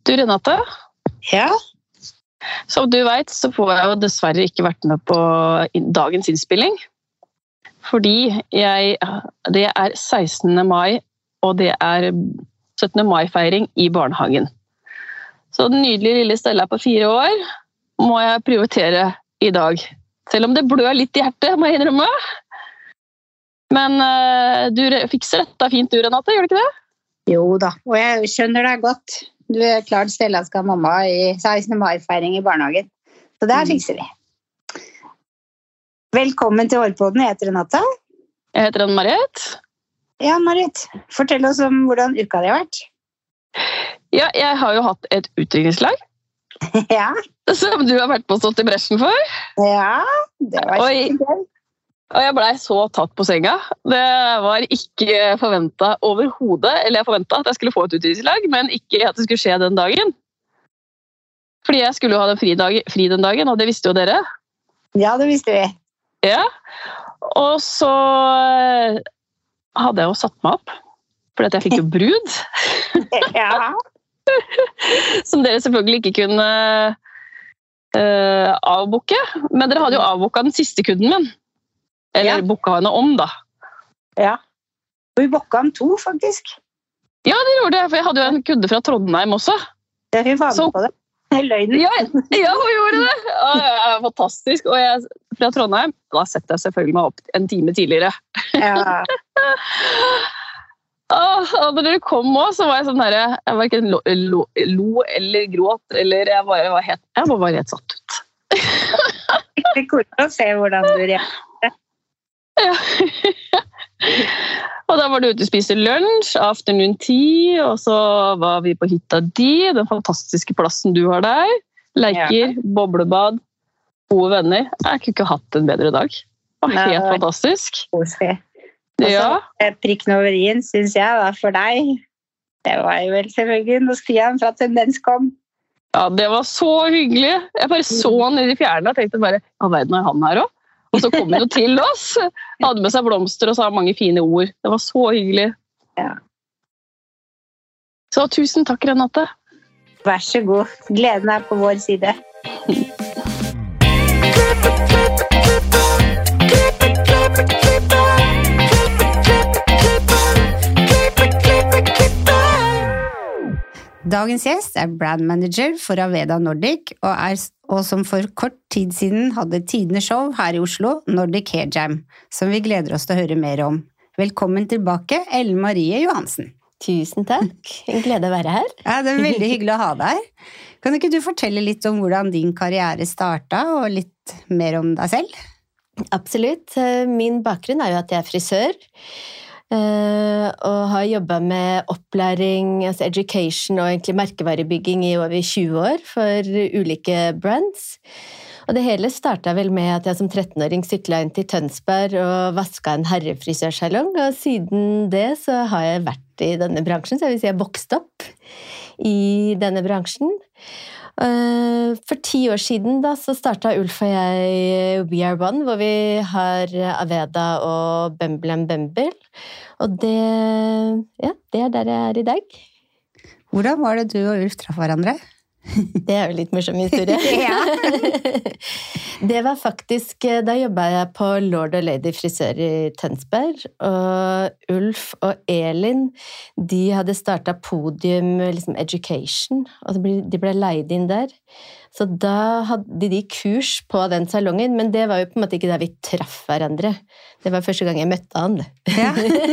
Du, Renate, Ja, som du vet, så får jeg jo dessverre ikke vært med på dagens innspilling. Fordi det er 16. mai, og det er 17. mai-feiring i barnehagen. Så den nydelige lille Stella på 4 år må jeg prioritere i dag. Selv om det blør litt i hjertet, må jeg innrømme. Men du fikser dette fint, du, Renate, gjør du ikke det? jo da, og jeg skjønner deg godt. Du er klart Stella skal ha mamma i 16. mai-feiring i barnehagen. Så det her fikser vi. Velkommen til Hårpodden, jeg heter Renate. Jeg heter Ann-Marit. Ja, Marit, fortell oss om hvordan uka di har vært. Ja, jeg har jo hatt et utdrikningslag, Ja, som du har vært på og stått i bresjen for. ja, det var Oi. kjempegøy. Og jeg ble så tatt på senga. Det var ikke forventet overhodet, eller jeg forventet at jeg skulle få et utdrikningslag, men ikke at det skulle skje den dagen. Fordi jeg skulle jo ha fri den dagen, og det visste jo dere. Ja, det visste vi. Ja, og så hadde jeg jo satt meg opp, fordi at jeg fikk jo brud, Ja, som dere selvfølgelig ikke kunne avboke. Men dere hadde jo avboket den siste kunden min. Eller Ja. boka henne om, da. ja. Og vi bokka om 2, faktisk. Ja, det gjorde jeg, for jeg hadde jo en kunde fra Trondheim også. Det fikk være Så- med på det. Løgnen. Ja, hun gjorde det! Ja, fantastisk. Og jeg fra Trondheim, da setter jeg selvfølgelig meg opp en time tidligere. Ja. Og når dere kom også, så var jeg sånn her, jeg var ikke lo eller gråt, eller jeg var bare helt satt ut. Det er kult å se hvordan du reagerer. Ja. Og da var du ute og spiste lunsj, afternoon tea, og så var vi på hytta di, den fantastiske plassen du har der. Leker, boblebad, gode venner. Jeg kunne ikke hatt en bedre dag. Det var helt Nei. fantastisk. Koselig. Og så Ja, prikken over i-en, synes jeg, da, for deg. Det var jo vel selvfølgelig når Stian fra Tendens kom. ja, det var så hyggelig. Jeg bare så han i det fjerne og tenkte bare, hva verden er han her også? Og så kom han jo til oss, hadde med seg blomster og sa mange fine ord. Det var så hyggelig. Ja. Så tusen takk, Renate. Vær så god. Gleden er på vår side. Dagens gjest er brand manager for Aveda Nordic, og som for kort tid siden hadde tidenes show her i Oslo, Nordic Hair Jam, som vi gleder oss til å høre mer om. Velkommen tilbake, Ellen Marie Johansen. Tusen takk. En glede å være her. Ja, det er veldig hyggelig å ha deg her. Kan ikke du fortelle litt om hvordan din karriere startet, og litt mer om deg selv? Absolutt. Min bakgrunn er jo at jeg er frisør, og har jobbet med opplæring, altså education og egentlig merkevarebygging i over 20 år for ulike brands. Og det hele startet vel med at jeg som 13-åring syklet inn til Tønsberg og vasket en herrefrisørsalong, og siden det så har jeg vært i denne bransjen, så jeg vil si jeg vokste opp i denne bransjen. For 10 år siden da, så startet Ulf og jeg We Are One, hvor vi har Aveda og Bembel & Bembel. Og det er der jeg er i dag. Hvordan var det du og Ulf traff hverandre? Det er jo litt morsom historie. Ja. Det var faktisk, da jobbet jeg på Lord og Lady frisør i Tønsberg, og Ulf og Elin, de hadde startet Podium liksom Education, og de ble leid inn der. Så da hadde de kurs på den salongen, men det var jo på en måte ikke der vi traff hverandre. Det var første gang jeg møtte han. Ja.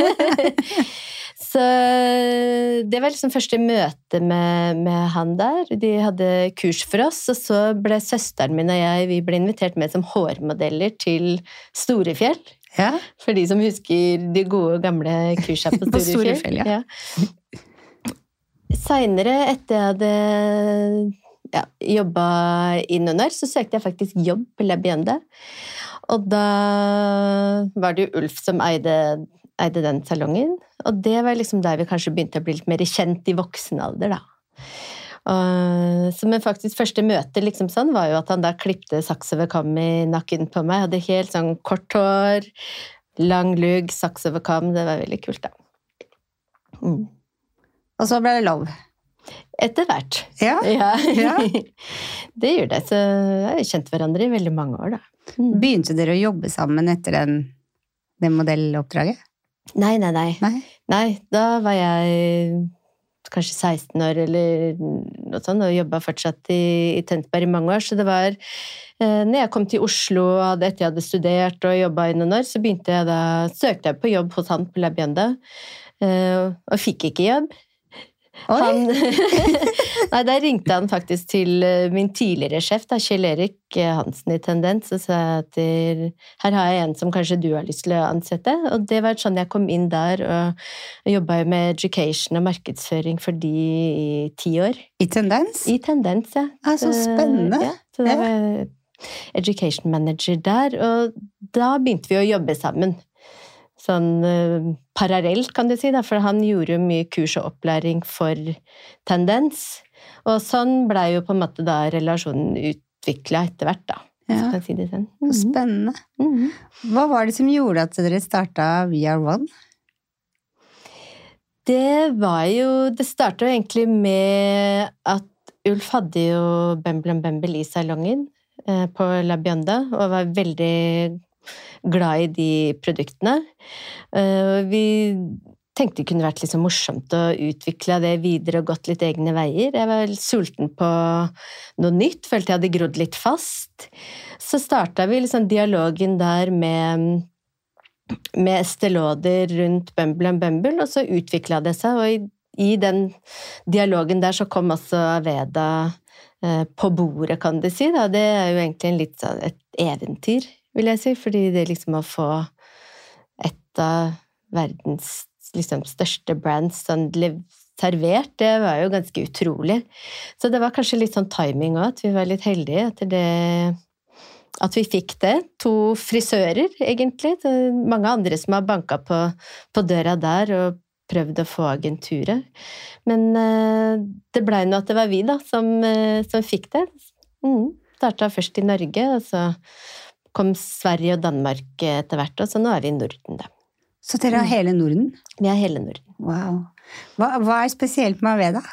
Så det var liksom første møte med han der. De hadde kurs for oss, og så ble søsteren min og jeg, vi ble invitert med som hårmodeller til Storefjell. Ja. For de som husker de gode gamle kursene på Storefjell. På Storefjell, ja. Senere, etter jeg hadde jobbet innunder, så søkte jeg faktisk jobb på La Biende. Og da var det jo Ulf som eide den salongen, og det var liksom der vi kanskje begynte å bli litt mer kjent i voksen alder, da. Så men faktisk første møte liksom sånn var jo at han da klippte saks over kam i nakken på meg, hadde helt sånn kort hår, lang lugg, saks over kam, det var veldig kult da. Og så ble det lov. Etter hvert. Ja. Det gjør det. Så jeg har kjent hverandre i veldig mange år, da. Begynte dere å jobbe sammen etter det modelloppdraget? Nei. Nei, da var jeg kanskje 16 år eller noe sånt, og jobbet fortsatt i Tønsberg i mange år, så det var når jeg kom til Oslo etter jeg hadde studert og jobbet i noen år, så søkte jeg på jobb hos han på La Bionda, og fikk ikke jobb. Nei, da ringte han faktisk til min tidligere sjef, Kjell Erik Hansen i Tendens, og sa at her har jeg en som kanskje du har lyst til å ansette, og det var sånn jeg kom inn der og jobbet med education og markedsføring for de i 10 år. I Tendens? I Tendens, ja. Så spennende. Ja, så det var education manager der, og da begynte vi å jobbe sammen. Sånn parallelt, kan du si, da, for han gjorde mye kurs og opplæring for Tendens, og sånn ble jo på en måte da relasjonen utviklet etter hvert, da. Ja. Så kan jeg si det sånn. Spennende. Hva var det som gjorde at dere startet We Are One? Det startet jo egentlig med at Ulf hadde jo Bumble & Bumble i salongen på La Bionda, og var veldig glad i de produktene. Vi tenkte det kunne vært litt så morsomt å utvikle det videre og gått litt egne veier. Jeg var sulten på noe nytt, følte jeg hadde grodd litt fast. Så startet vi liksom dialogen der med Estée Lauder rundt Bumble & Bumble, og så utviklet det seg, og i den dialogen der så kom også Aveda på bordet, kan du si. Da. Det er jo egentlig litt sånn et eventyr, vil jeg si, fordi det liksom å få et av verdens liksom største brands sånn servert, det var jo ganske utrolig. Så det var kanskje litt sånn timing også, at vi var litt heldige etter det, at vi fikk det. 2 frisører, egentlig. Så mange andre som har banket på døra der og prøvd å få agenturet. Men det ble nå at det var vi da, som fikk det. Startet først i Norge, og så kom Sverige og Danmark etter hvert, og så nå er vi i Norden, da. Så dere har hele Norden? Vi har hele Norden. Wow. Hva er spesielt med Aveda?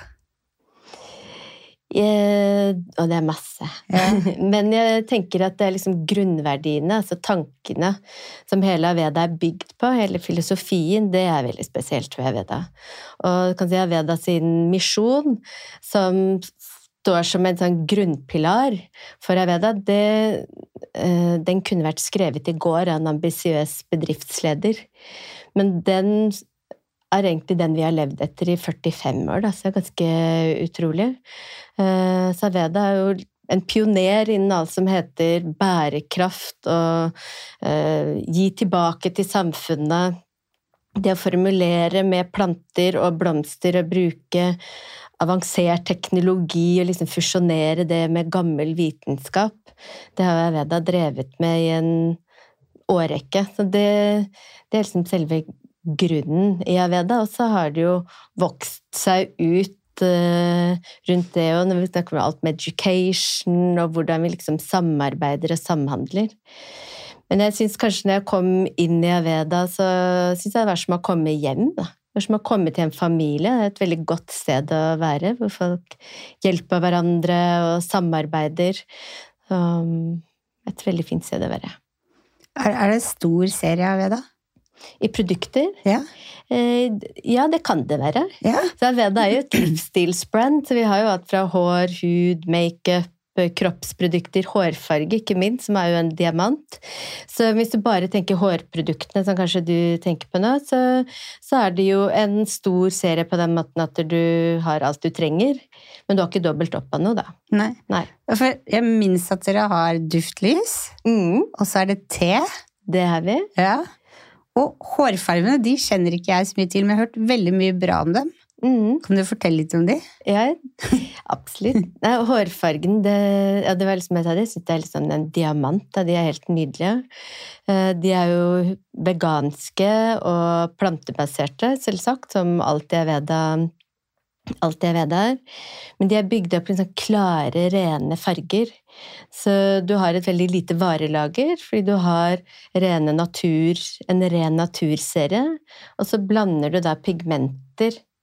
Og det er masse. Ja. Men jeg tenker at det er liksom grunnverdiene, altså tankene som hele Aveda er bygd på, hele filosofien, det er veldig spesielt ved Aveda. Og kan si Aveda sin misjon, som står som en sånn grunnpilar for Aveda, den kunne vært skrevet i går av en ambisiøs bedriftsleder, men den er egentlig den vi har levd etter i 45 år, da, så det er ganske utrolig. Så Aveda er jo en pioner innen alt som heter bærekraft og gi tilbake til samfunnet, det å formulere med planter og blomster og bruke avansert teknologi og liksom fusjonere det med gammel vitenskap. Det har Aveda drevet med i en årrekke. Så det er liksom selve grunnen i Aveda, og så har det jo vokst seg ut rundt det, og når vi snakker om alt med education, og hvordan vi liksom samarbeider og samhandler. Men jeg synes kanskje når jeg kom inn i Aveda, så synes jeg det var som å komme hjem, da. Det var som å komme til en familie, det er et veldig godt sted å være, hvor folk hjelper hverandre og samarbeider. Et veldig fint sted å være. Er det stor serie av Aveda? I produkter? Ja. Ja, det kan det være. Ja. Så Aveda er jo et livsstilsbrand, så vi har jo hatt fra hår, hud, make-up, kroppsprodukter, hårfarge, ikke minst, som er jo en diamant. Så hvis du bare tenker hårproduktene, som kanskje du tenker på nå, så er det jo en stor serie på den måten at du har alt du trenger, men du har ikke dobbelt opp av noe, da. Nei. For jeg minns at dere har duftlys, og så er det te. Det har vi. Ja. Og hårfarvene, de kjenner ikke jeg så mye til, men jeg har hørt veldig mye bra om dem. Kan du fortelle litt om de? Ja, absolutt. Nei, hårfargen, det var liksom jeg sa det, jeg synes det er liksom en diamant, da. De er helt nydelige. De er jo veganske og plantebaserte, selvsagt, som alt jeg vet er. Men de er bygd opp i sånn klare, rene farger. Så du har et veldig lite varelager, fordi du har en ren naturserie, og så blander du da pigmenter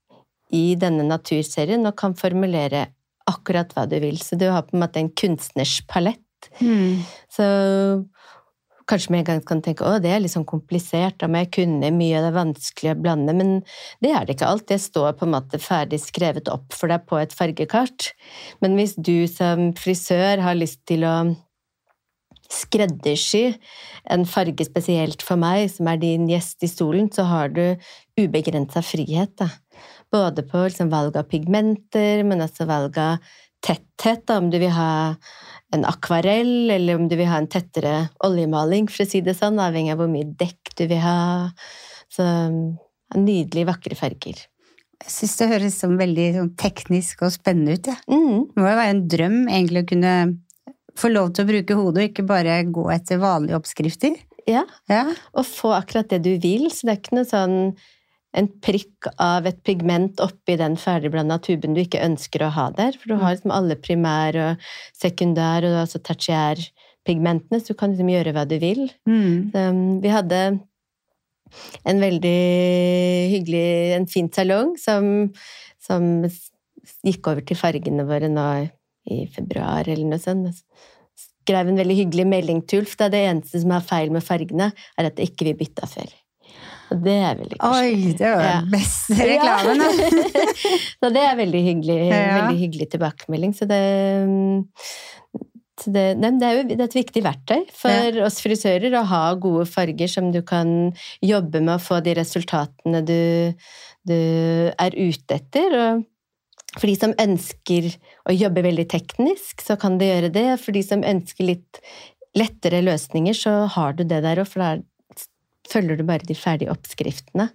i denne naturserien og kan formulere akkurat hva du vil. Så du har på en måte en kunstners palett. Så kanskje med en gang kan tenke, det er litt sånn komplisert, da må jeg kunne mye, og det er vanskelig å blande, men det er det ikke alt. Det står på en måte ferdig skrevet opp for deg på et fargekart. Men hvis du som frisør har lyst til å skreddersy en farge spesielt for meg, som er din gjest i stolen, så har du ubegrenset frihet, da. Både på liksom, valg av pigmenter, men også valg av tetthet, da, om du vil ha en akvarell, eller om du vil ha en tettere oljemaling, for å si det sånn, avhengig av hvor mye dekk du vil ha. Så nydelige, vakre farger. Jeg synes det høres som veldig sånn, teknisk og spennende ut, ja. Det må jo være en drøm, egentlig, å kunne få lov til å bruke hodet, og ikke bare gå etter vanlige oppskrifter. Ja, og få akkurat det du vil, så det er ikke noe sånn en prikk av et pigment oppi den ferdigblandet tuben du ikke ønsker å ha der, for du har liksom alle primær og sekundær og også tertiær pigmentene, så du kan liksom gjøre hva du vil. Vi hadde en veldig hyggelig, en fin salong som gikk over til fargene våre nå i februar eller noe sånt. Skrev en veldig hyggelig melding til Ulf, det eneste som er feil med fargene, er at det ikke vil bytte før. Og det er veldig koselig. Oi, det var den beste reklamen, da. Så det er veldig hyggelig tilbakemelding. Så det er et viktig verktøy for oss frisører å ha gode farger som du kan jobbe med å få de resultatene du er ute etter. Og for de som ønsker å jobbe veldig teknisk, så kan du gjøre det. For de som ønsker litt lettere løsninger, så har du det der, og for da følger du bare de ferdige oppskriftene.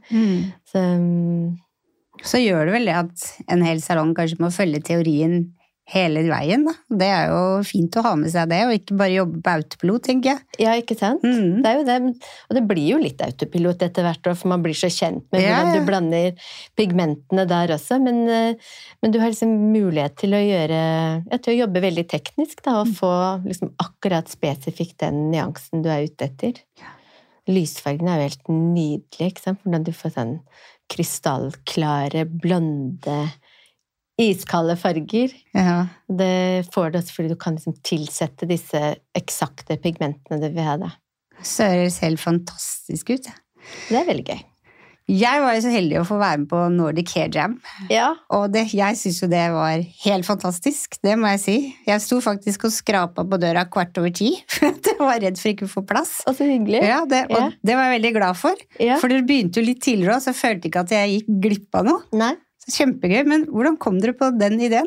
Så gjør det vel det at en hel salong kanskje må følge teorien hele veien, da. Det er jo fint å ha med seg det, og ikke bare jobbe på autopilot, tenker jeg. Ja, ikke sant? Det er jo det, og det blir jo litt autopilot etter hvert, for man blir så kjent med hvordan du blander pigmentene der også, men du har liksom mulighet til å til å jobbe veldig teknisk, da, og få liksom akkurat spesifikt den nyansen du er ute etter. Lysfargene er jo helt nydelige, ikke sant? Hvordan du får sånn krystallklare, blonde, iskalde farger. Det får du også fordi du kan liksom tilsette disse eksakte pigmentene du vil ha da. Så det ser helt fantastisk ut. Det er veldig gøy. Jeg var jo så heldig å få være med på Nordic Hair Jam, og jeg synes jo det var helt fantastisk, det må jeg si. Jeg sto faktisk og skrapet på døra 10:15, for jeg var redd for ikke å få plass. Og så hyggelig. Og det var jeg veldig glad for, for dere begynte jo litt tidligere også, så jeg følte ikke at jeg gikk glipp av noe. Nei. Så kjempegøy, men hvordan kom dere på den ideen?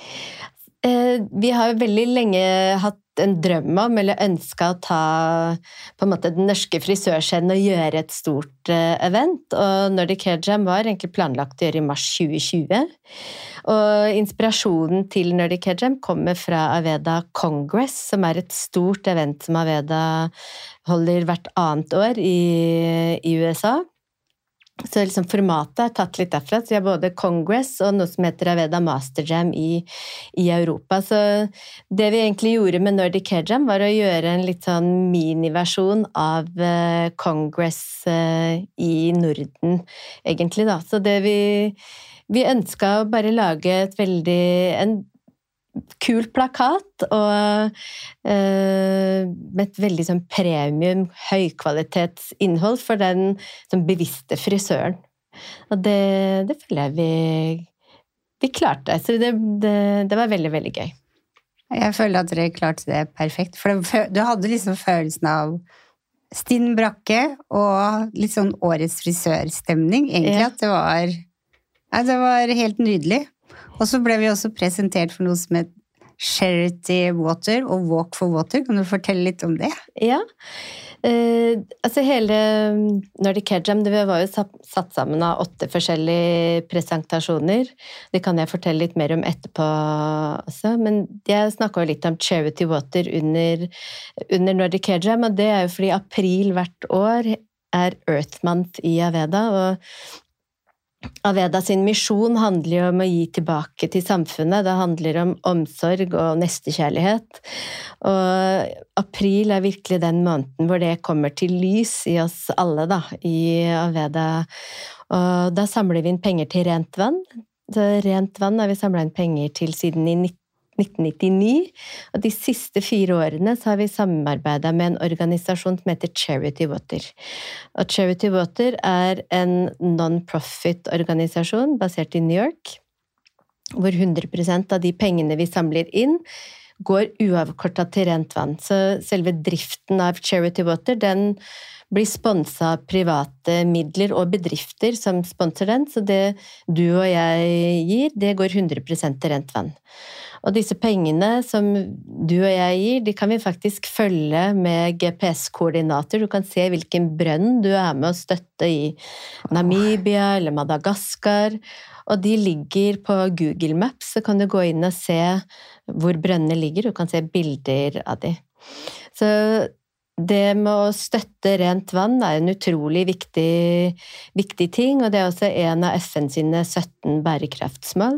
Vi har jo veldig lenge hatt en drøm om, eller ønsket å ta på en måte den norske frisørscenen og gjøre et stort event, og Nordic Hair Jam var egentlig planlagt å gjøre i mars 2020. Og inspirasjonen til Nordic Hair Jam kommer fra Aveda Congress, som er et stort event som Aveda holder hvert annet år i USA. Så liksom formatet er tatt litt derfra, så jeg har både Congress og noe som heter Aveda Master Jam i Europa. Så det vi egentlig gjorde med Nordic Hair Jam var å gjøre en litt sånn miniversjon av Congress i Norden, egentlig da. Så det vi ønsket å bare lage en kul plakat og med et veldig sånn premium, høykvalitetsinnhold for den sånn bevisste frisøren. Og det føler jeg vi klarte, så det var veldig, veldig gøy. Jeg føler at dere klarte det perfekt, for du hadde liksom følelsen av stinn brakke og litt sånn årets frisørstemning, egentlig at det var helt nydelig. Og så ble vi også presentert for noe som het Charity Water og Walk for Water. Kan du fortelle litt om det? Ja, altså hele Nordic Hair Jam, det var jo satt sammen av 8 forskjellige presentasjoner. Det kan jeg fortelle litt mer om etterpå også, men jeg snakket jo litt om Charity Water under Nordic Hair Jam, og det er jo fordi april hvert år er Earth Month i Aveda, og Aveda sin misjon handler jo om å gi tilbake til samfunnet. Det handler om omsorg og nestekjærlighet. Og april er virkelig den måneden hvor det kommer til lys i oss alle da, i Aveda. Og da samler vi inn penger til rent vann. Så rent vann har vi samlet inn penger til siden i 1999, og de siste 4 årene så har vi samarbeidet med en organisasjon som heter Charity Water. Og Charity Water en non-profit organisasjon basert i New York, hvor 100% av de pengene vi samler inn går uavkortet til rent vann. Så selve driften av Charity Water, den blir sponset av private midler og bedrifter som sponser den, så det du og jeg gir, det går 100% til rent vann. Og disse pengene som du og jeg gir, de kan vi faktisk følge med GPS-koordinater. Du kan se hvilken brønn du med å støtte i Namibia eller Madagaskar, og de ligger på Google Maps, så kan du gå inn og se hvor brønnene ligger, du kan se bilder av de. Så det med å støtte rent vann en utrolig viktig ting, og det også en av FN sine 17 bærekraftsmål.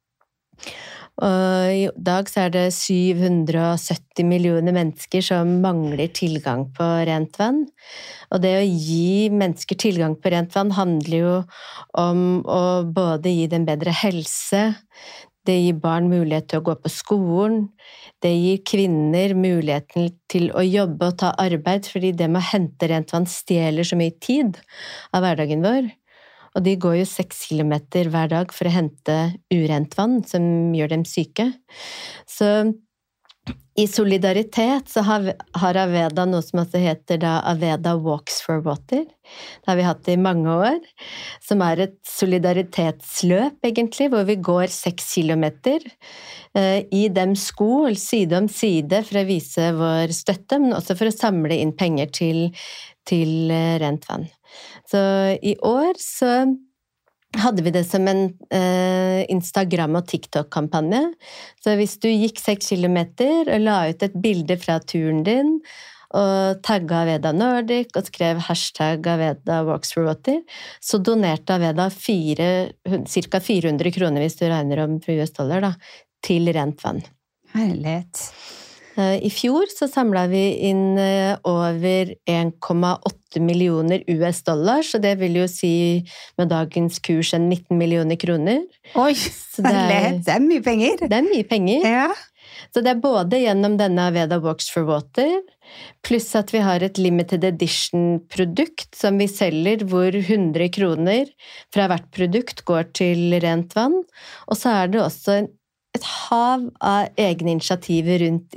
Og i dag så det 770 millioner mennesker som mangler tilgang på rent vann. Og det å gi mennesker tilgang på rent vann handler jo om å både gi dem bedre helse, det gir barn mulighet til å gå på skolen, det gir kvinner muligheten til å jobbe og ta arbeid, fordi det med å hente rent vann stjeler så mye tid av hverdagen vår. Og de går jo 6 kilometer hver dag for å hente urent vann, som gjør dem syke. Så i solidaritet så har Aveda noe som også heter da Aveda Walks for Water. Det har vi hatt i mange år, som et solidaritetsløp egentlig, hvor vi går 6 kilometer i dem sko, side om side, for å vise vår støtte, men også for å samle inn penger til rent vann. Så i år så hadde vi det som en Instagram- og TikTok-kampanje. Så hvis du gikk 6 kilometer og la ut et bilde fra turen din, og tagget Aveda Nordic og skrev hashtag Aveda Walks for Water, så donerte Aveda cirka 400 kroner, hvis du regner om for US-dollar, da, til rent vann. Herlighet. I fjor så samlet vi inn over 1,8 millioner US-dollar, så det vil jo si med dagens kurs 19 millioner kroner. Oi, herlighet, det mye penger. Det mye penger. Ja. Så det både gjennom denne Aveda Walks for Water, pluss at vi har et limited edition-produkt som vi selger, hvor 100 kroner fra hvert produkt går til rent vann, og så det også et hav av egne initiativer rundt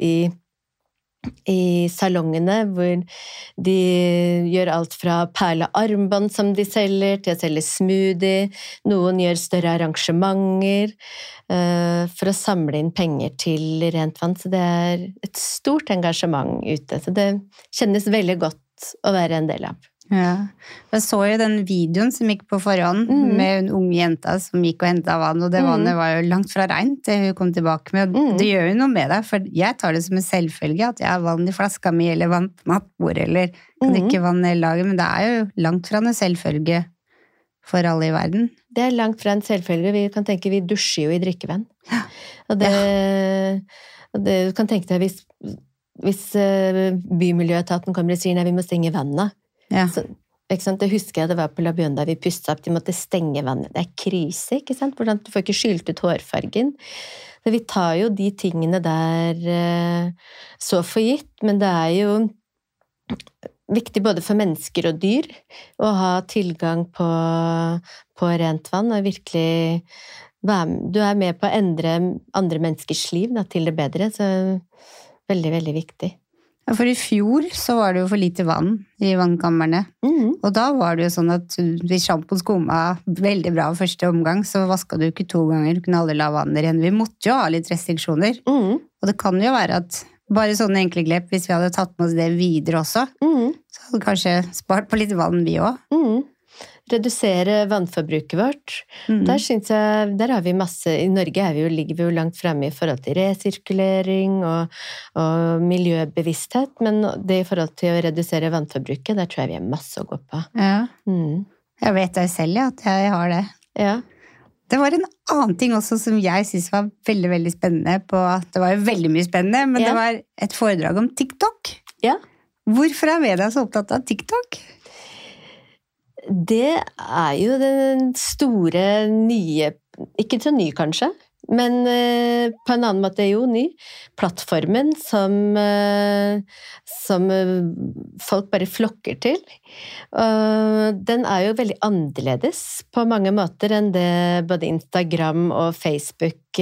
i salongene, hvor de gjør alt fra perlearmbånd som de selger, til å selge smoothie, noen gjør større arrangementer for å samle inn penger til rent vann, så det et stort engasjement ute, så det kjennes veldig godt å være en del av. Ja, jeg så jo den videoen som gikk på forhånd med en ung jente som gikk og hentet vann, og det vannet var jo langt fra regn til hun kom tilbake med, og det gjør jo noe med deg, for jeg tar det som en selvfølge at jeg har vann i flaska mi, eller vann på nattbordet, eller kan drikke vann i laget, men det jo langt fra en selvfølge for alle i verden. Det langt fra en selvfølge, vi kan tenke vi dusjer jo i drikkevann, og det du kan tenke deg hvis bymiljøetaten kommer og sier nei, vi må stenge vannet. Ja. Så, ikke sant? Det husker jeg det var på La Bjørn da vi pustet opp, de måtte stenge vannet. Det krise, ikke sant? Hvordan du får ikke skylt ut hårfargen. Så vi tar jo de tingene der så for gitt, men det jo viktig både for mennesker og dyr å ha tilgang på rent vann, og virkelig du med på å endre andre menneskers liv da, til det bedre, så veldig, veldig viktig. Ja, for i fjor så var det jo for lite vann i vannkammerne, og da var det jo sånn at hvis shampoo skumma veldig bra første omgang, så vasket du ikke 2 ganger, du kunne aldri la vannet igjen. Vi måtte jo ha litt restriksjoner, og det kan jo være at bare sånne enkle grep, hvis vi hadde tatt med oss det videre også, så hadde vi kanskje spart på litt vann vi også. Redusere vannforbruket vårt. Der synes jeg, der har vi masse, i Norge ligger vi jo langt fremme i forhold til resirkulering og miljøbevissthet, men det i forhold til å redusere vannforbruket, der tror jeg vi har masse å gå på. Ja. Jeg vet det selv, at jeg har det. Ja. Det var en annen ting også som jeg synes var veldig, veldig spennende det var jo veldig mye spennende, men det var et foredrag om TikTok. Ja. Hvorfor Aveda så opptatt av TikTok? Det jo den store nye ikke så ny kanskje, men på en annen måte jo ny. Plattformen som folk bare flokker til. Den jo veldig annerledes på mange måter enn det både Instagram og Facebook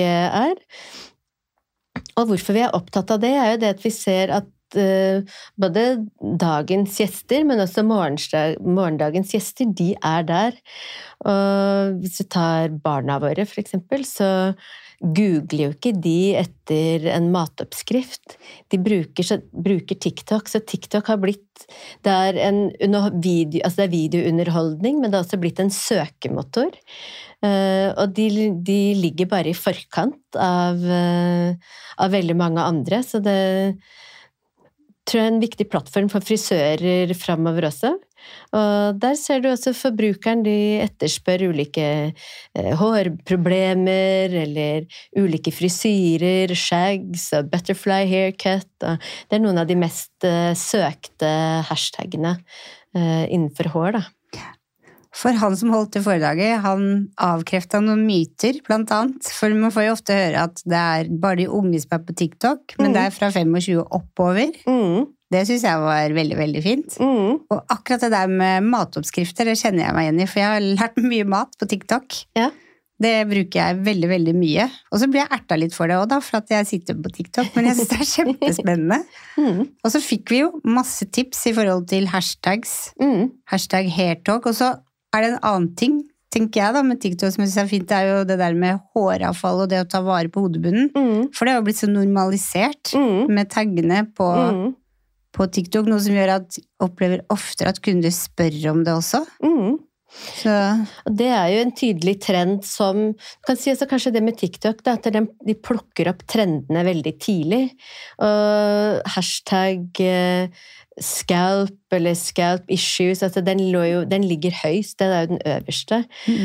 Og hvorfor vi opptatt av det, jo det at vi ser at både dagens gjester, men også morgendagens gjester, de der. Og hvis vi tar barna våre, for eksempel, så googler jo ikke de etter en matoppskrift. De bruker TikTok, så TikTok har blitt, det det videounderholdning, men det har også blitt en søkemotor. Og de ligger bare i forkant av veldig mange andre, så det tror jeg en viktig plattform for frisører fremover også. Og der ser du også forbrukeren, de etterspør ulike hårproblemer, eller ulike frisyrer, shags og butterfly haircut. Og det noen av de mest søkte hashtagene innenfor hår, da. For han som holdt det foredraget, han avkreftet noen myter, blant annet. For man får jo ofte høre at det bare de unge som på TikTok, men det fra 25 oppover. Det synes jeg var veldig, veldig fint. Og akkurat det der med matoppskrifter, det kjenner jeg meg igjen i, for jeg har lært mye mat på TikTok. Ja. Det bruker jeg veldig, veldig mye. Og så blir jeg ertet litt for det også da, for at jeg sitter på TikTok, men jeg synes det kjempespennende. Og så fikk vi jo masse tips i forhold til hashtags, hashtag hairtalk, og så det en annen ting, tenker jeg da, med TikTok som jeg synes fint, det jo det der med håravfall og det å ta vare på hodebunnen. For det har jo blitt så normalisert med taggene på TikTok, noe som gjør at jeg opplever oftere at kunder spør om det også. Så. Og det jo en tydelig trend som, kan si også kanskje det med TikTok, da, at de plukker opp trendene veldig tidlig. Og hashtag scalp eller scalp issues, altså den ligger høyst, det jo den øverste.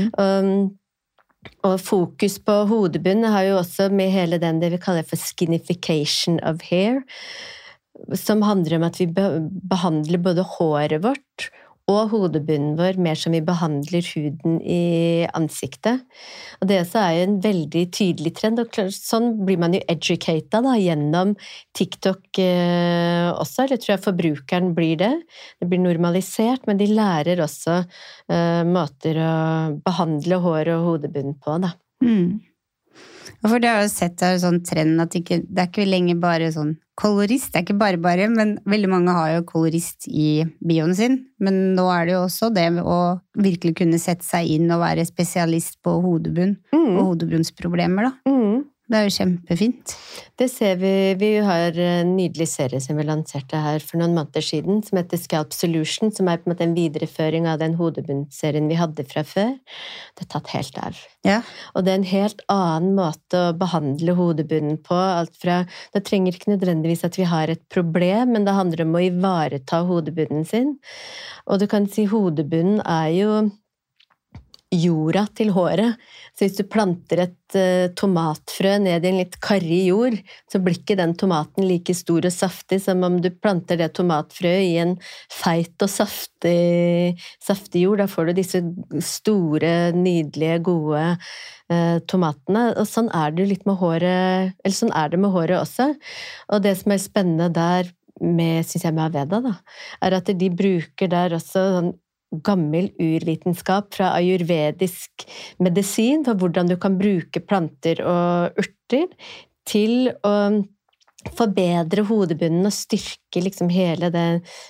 Og fokus på hodebunn har jo også med hele det vi kaller for skinification of hair, som handler om at vi behandler både håret vårt og hodebunnen vår mer som vi behandler huden i ansiktet. Og det også jo en veldig tydelig trend, og sånn blir man jo educated da, gjennom TikTok også, eller tror jeg forbrukeren blir det. Det blir normalisert, men de lærer også måter å behandle hår og hodebunnen på, da. For det har jo sett sånn trend at det ikke lenger bare sånn kolorist, det ikke bare, men veldig mange har jo kolorist i bioen sin, men nå det jo også det å virkelig kunne sette seg inn og være spesialist på hodebunn og hodebunnsproblemer da. Det jo kjempefint. Det ser vi har en nydelig serie som vi lanserte her for noen måneder siden, som heter Scalp Solution, som på en måte en videreføring av den hodebunnserien vi hadde fra før. Det tatt helt av. Ja. Og det en helt annen måte å behandle hodebunnen på, alt fra, det trenger ikke nødvendigvis at vi har et problem, men det handler om å ivareta hodebunnen sin. Og du kan si hodebunnen jo jorda til håret. Så hvis du planter et tomatfrø ned i en litt karrig jord, så blir ikke den tomaten like stor og saftig som om du planter det tomatfrøet i en feit og saftig jord. Da får du disse store, nydelige, gode tomatene. Og sånn det litt med håret, eller sånn det med håret også. Og det som spennende der med, synes jeg, med Aveda da, at de bruker der også sånn gammel urvitenskap fra ayurvedisk medisin for hvordan du kan bruke planter og urter til å forbedre hodebunnen og styrke liksom hele det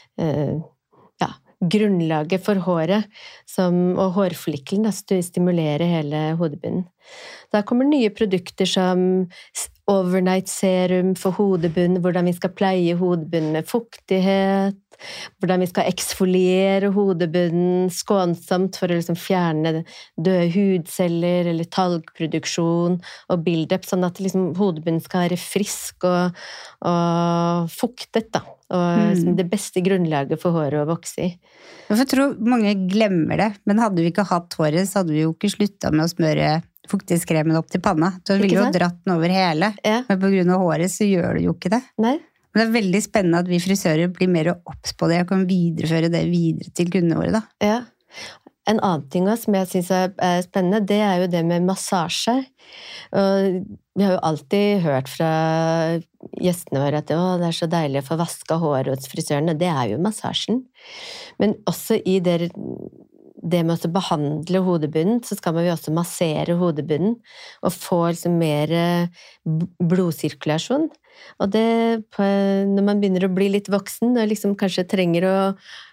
grunnlaget for håret og hårfollikelen, stimulere hele hodebunnen. Da kommer nye produkter som overnight serum for hodebunnen, hvordan vi skal pleie hodebunnen med fuktighet, hvordan vi skal eksfoliere hodebunnen skånsomt for å liksom fjerne døde hudceller eller talgproduksjon og build-up, sånn at liksom hodebunnen skal være frisk og fuktet da. Og liksom det beste grunnlaget for håret å vokse i. Jeg tror mange glemmer det, men hadde vi ikke hatt håret, så hadde vi jo ikke sluttet med å smøre fuktighetskremen opp til panna. Du ville jo dratt den over hele, men på grunn av håret så gjør du jo ikke det. Nei. Men det veldig spennende at vi frisører blir mer obs på det og kan videreføre det videre til kundene våre da. Ja. en annen ting også, som jeg synes er spennende, det er jo det med massasje. Og vi har jo alltid hørt fra gjestene våre at det er så deilig å få vaska håret hos frisørene. Det er jo massasjen. Men også i det med å behandle hodebunnen, så skal man jo også massere hodebunnen og få liksom mer blodsirkulasjon. Og det, når man begynner å bli litt voksen og liksom kanskje trenger å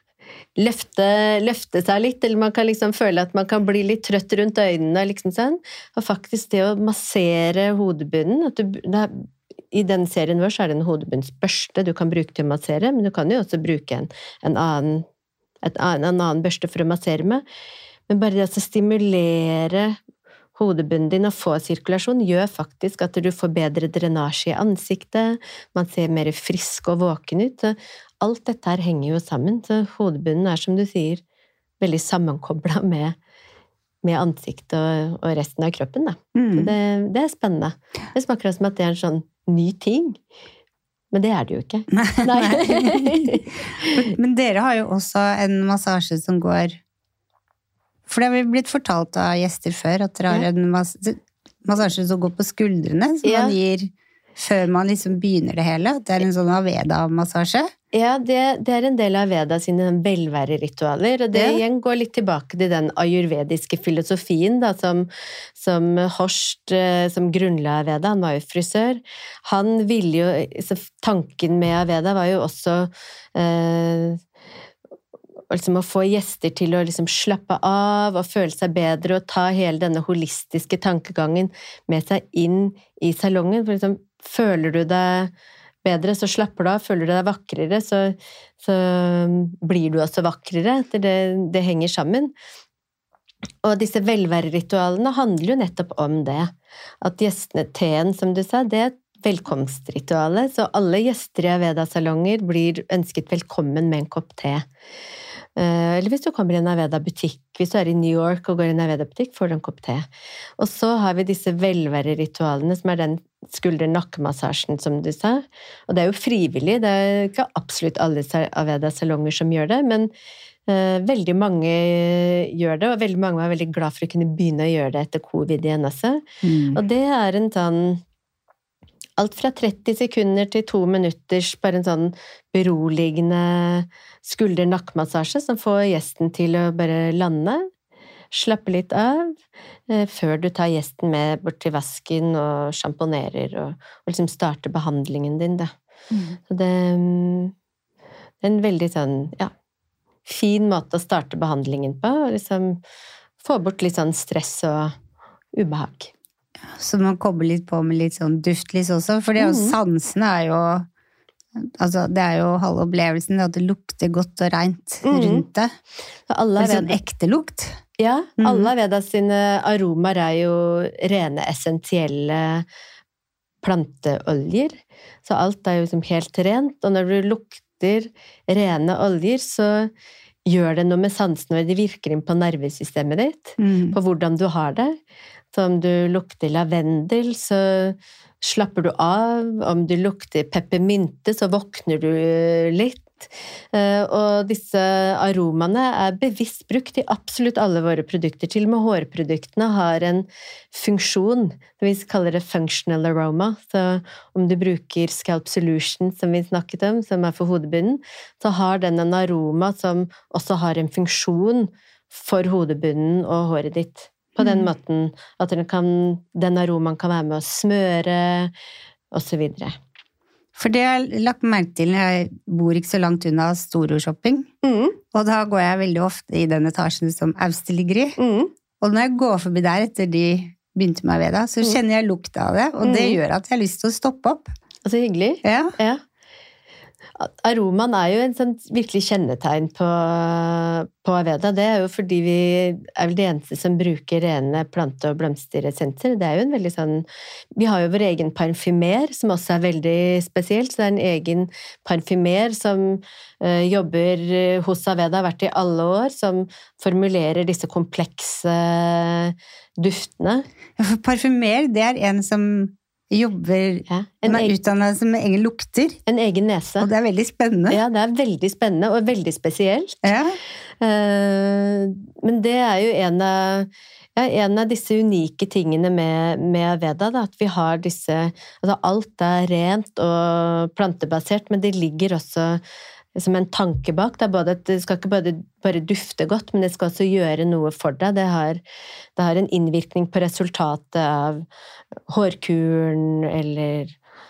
løfte seg litt, eller man kan liksom føle at man kan bli litt trøtt rundt øynene, liksom sånn. Og faktisk det å massere hodebunnen, i den serien vår så er det en hodebunnsbørste du kan bruke til å massere, men du kan jo også bruke en annen børste for å massere med. Men bare det å stimulere hodebunnen din og få sirkulasjon gjør faktisk at du får bedre drenasje i ansiktet, man ser mer frisk og våken ut. Alt dette her henger jo sammen, så hodebunnen er, som du sier, veldig sammenkoblet med ansiktet og resten av kroppen. Da. Så det er spennende. Det smaker som at det er en sånn ny ting. Men det er det jo ikke. Nei. Men dere har jo også en massasje som går... For det har vi blitt fortalt av gjester før, at dere har en massasje som går på skuldrene, som man gir før man liksom begynner det hele. At det er en sånn Aveda-massasje. Ja, det er en del av Aveda sine velværeritualer, og det igjen går litt tilbake til den ayurvediske filosofien, da, som Horst, som grunnla Aveda, han var jo frisør. Han ville jo, tanken med Aveda var jo også liksom å få gjester til å liksom slappe av og føle seg bedre og ta hele denne holistiske tankegangen med seg inn i salongen. For liksom, føler du deg bedre, så slapper du av. Føler du deg vakrere, så blir du også vakrere. Det henger sammen. Og disse velværeritualene handler jo nettopp om det. At gjestene, teen, som du sa, det er velkomstritualet. Så alle gjester i Aveda-salonger blir ønsket velkommen med en kopp te. Eller hvis du kommer i en Aveda-butikk, hvis du er i New York og går i en Aveda-butikk, får du en kopp te. Og så har vi disse velværeritualene, som er den skulder-nakkemassasjen, som du sa. Og det er jo frivillig, det er ikke absolutt alle Aveda-salonger som gjør det, men veldig mange gjør det, og veldig mange er veldig glad for å kunne begynne å gjøre det etter covid igjen også. Og det er en sånn alt fra 30 sekunder til 2 minutters, bare en sånn beroligende skulder-nakkemassasje som får gjesten til å bare lande, slappe litt av, før du tar gjesten med bort til vasken og sjamponerer og liksom starter behandlingen din. Da. Så det er en veldig sånn, fin måte å starte behandlingen på, og liksom få bort litt sånn stress og ubehag. Så man kobler litt på med litt sånn duftlys også, for det er jo sansene er jo, altså det er jo halve opplevelsen, at det lukter godt og rent rundt det. Det er sånn ekte lukt. Ja, alle Aveda sine aromaer er jo rene, essensielle planteoljer, så alt er jo liksom helt rent, og når du lukter rene oljer, så gjør det noe med sansene, og det virker inn på nervesystemet ditt, på hvordan du har det. Så om du lukter lavendel, så slapper du av. Om du lukter peppermynte, så våkner du litt. Og disse aromaene er bevisst brukt i absolutt alle våre produkter. Til og med hårproduktene har en funksjon, vi kaller det functional aroma. Så om du bruker Scalp Solution, som vi snakket om, som er for hodebunnen, så har den en aroma som også har en funksjon for hodebunnen og håret ditt. På den måten at den aromaen kan være med å smøre, og så videre. For det har jeg lagt merke til når jeg bor ikke så langt unna Storo-shopping, og da går jeg veldig ofte i den etasjen som Auster ligger i. Og når jeg går forbi der etter de begynte med Aveda, så kjenner jeg lukta av det, og det gjør at jeg har lyst til å stoppe opp. Så hyggelig. Ja. Aromaen er jo en sånn virkelig kjennetegn på Aveda. Det er jo fordi vi er vel de eneste som bruker rene plante- og blomsteressenser. Det er jo en veldig sånn... Vi har jo vår egen parfymer, som også er veldig spesielt. Så det er en egen parfymer som jobber hos Aveda, har vært i alle år, som formulerer disse komplekse duftene. Ja, for parfymer, det er en som jobber, hun utdannet som egen lukter. En egen nese. Og det veldig spennende. Ja, det veldig spennende og veldig spesielt. Ja. Men det jo en av disse unike tingene med Aveda, da, at vi har disse, altså alt rent og plantebasert, men det ligger også som en tanke bak. Det skal ikke bare dufte godt, men det skal også gjøre noe for deg. Det har en innvirkning på resultatet av hårkuren eller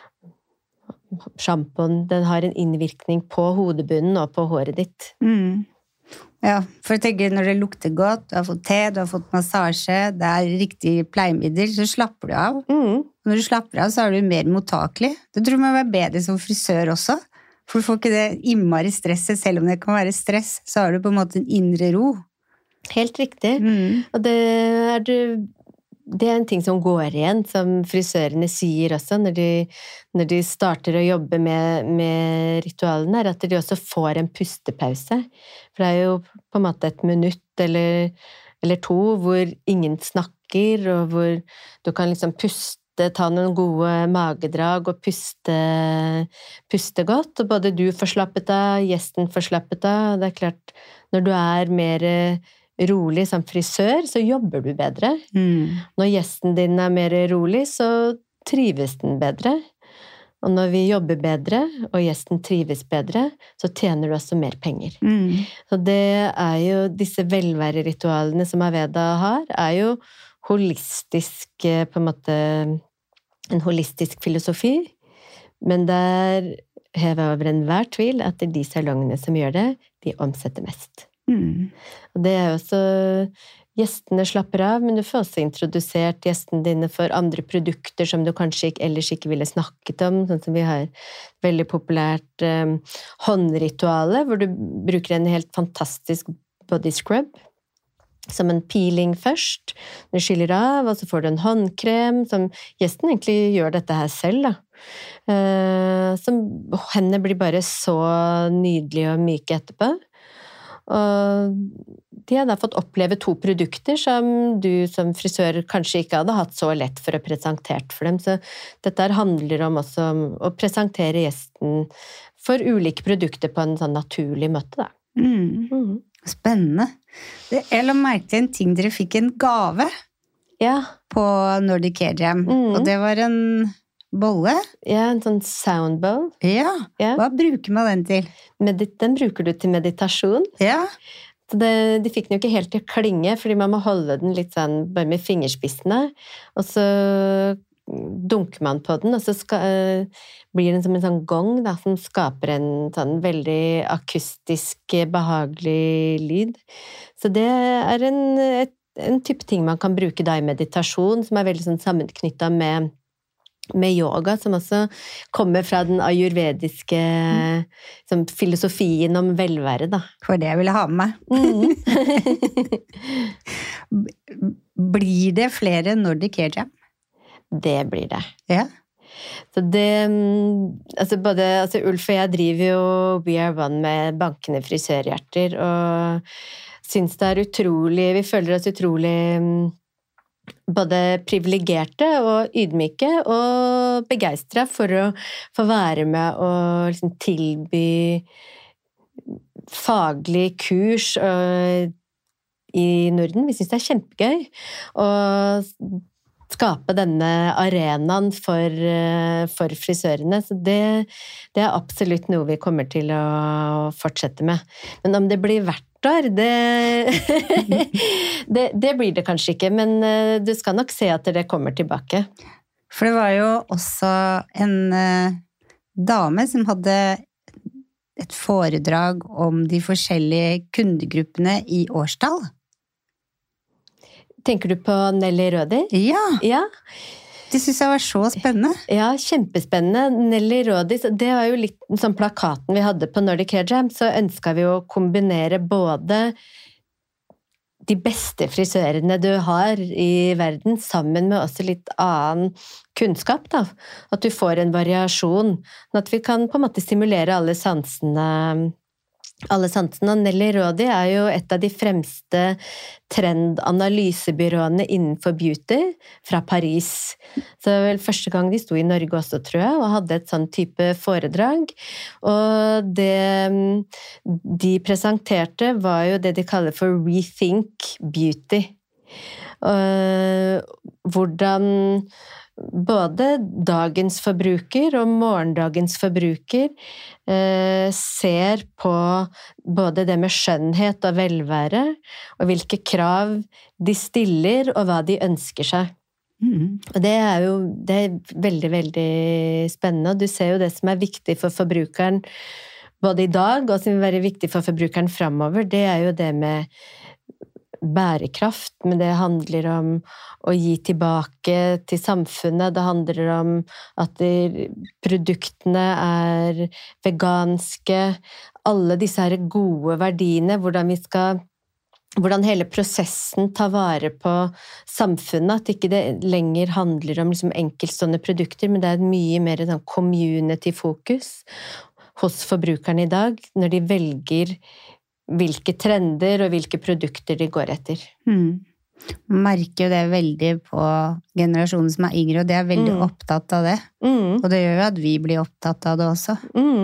shampooen. Den har en innvirkning på hodebunnen og på håret ditt. Ja, for jeg tenker når det lukter godt, du har fått te, du har fått massasje, det riktig pleiemiddel, så slapper du av. Når du slapper av, så du mer mottakelig. Det tror jeg må være bedre som frisør også. For du får ikke det innmari stresset, selv om det kan være stress, så har du på en måte en indre ro. Helt riktig. Og det en ting som går igjen, som frisørene sier også, når de starter å jobbe med ritualene, at de også får en pustepause. For det jo på en måte 1 minutt eller 2 hvor ingen snakker, og hvor du kan liksom puste, ta noen gode magedrag og puste godt, og både du får slappet av, gjesten får slappet av. Det klart, når du mer rolig som frisør, så jobber du bedre. Når gjesten din mer rolig, så trives den bedre. Og når vi jobber bedre, og gjesten trives bedre, så tjener du også mer penger. Så det jo disse velværeritualene som Aveda har, jo holistisk, på en måte en holistisk filosofi, men der hever over enhver tvil at de salongene som gjør det, de omsetter mest. Og det også gjestene slapper av, men du får også introdusert gjestene dine for andre produkter som du kanskje ellers ikke ville snakket om, sånn som vi har veldig populært håndrituale, hvor du bruker en helt fantastisk body scrub, som en peeling først, du skyller av, og så får du en håndkrem, som gjesten egentlig gjør dette her selv, da. Hendene blir bare så nydelige og myke etterpå. Og de har da fått oppleve 2 produkter som du som frisør kanskje ikke hadde hatt så lett for å presentere for dem, så dette handler om også om å presentere gjesten for ulike produkter på en sånn naturlig måte, da. Spennende. Jeg la merke til en ting, dere fikk en gave på Nordic Hair Jam, og det var en bolle. Ja, en sånn sound bowl. Ja, hva bruker man den til? Den bruker du til meditasjon. Ja. Så de fikk den jo ikke helt til å klinge, fordi man må holde den litt sånn bare med fingerspissene, og så dunker man på den, og så blir den som en sånn gong da, som skaper en sånn veldig akustisk, behagelig lyd. Så det en type ting man kan bruke da i meditasjon, som veldig sånn sammenknyttet med yoga, som også kommer fra den ayurvediske filosofien om velvære, da. For det jeg ville ha med meg. Blir det flere Nordic Hair Jam? Det blir det. Ja. Så det, Ulf og jeg driver jo We Are One med bankende frisørhjerter, og synes det utrolig, vi føler oss utrolig både privilegerte og ydmyke og begeistret for å få være med og liksom tilby faglig kurs i Norden. Vi synes det kjempegøy å skape denne arenaen for frisørene, så det absolutt noe vi kommer til å fortsette med. Men om det blir hvert år, det blir det kanskje ikke, men du skal nok se at det kommer tilbake. For det var jo også en dame som hadde et foredrag om de forskjellige kundegruppene i Årsdal. Tenker du på Nelly Rødi? Ja. Det synes jeg var så spennende. Ja, kjempespennende. Nelly Rødi, det var jo litt sånn plakaten vi hadde på Nordic Hair Jam, så ønsket vi å kombinere både de beste frisørene du har i verden, sammen med også litt annen kunnskap, da. At du får en variasjon, at vi kan på en måte stimulere alle sansene alle sansene. Nelly Rådi jo et av de fremste trendanalysebyråene innenfor beauty fra Paris. Så det var vel første gang de sto i Norge også, tror jeg, og hadde et sånn type foredrag. Og det de presenterte var jo det de kaller for Rethink Beauty. Hvordan både dagens forbruker og morgendagens forbruker ser på både det med skjønnhet og velvære, og hvilke krav de stiller, og hva de ønsker seg. Og det jo det veldig, veldig spennende, og du ser jo det som viktig for forbrukeren både i dag, og som vil være viktig for forbrukeren fremover, det jo det med bærekraft, men det handler om å gi tilbake til samfunnet, det handler om at produktene veganske, alle disse her gode verdiene, hvordan hele prosessen tar vare på samfunnet, at ikke det lenger handler om liksom enkeltstående produkter, men det et mye mer sånn community-fokus hos forbrukerne i dag, når de velger hvilke trender og hvilke produkter de går etter. Man merker jo det veldig på generasjonen som yngre, og de veldig opptatt av det. Og det gjør jo at vi blir opptatt av det også.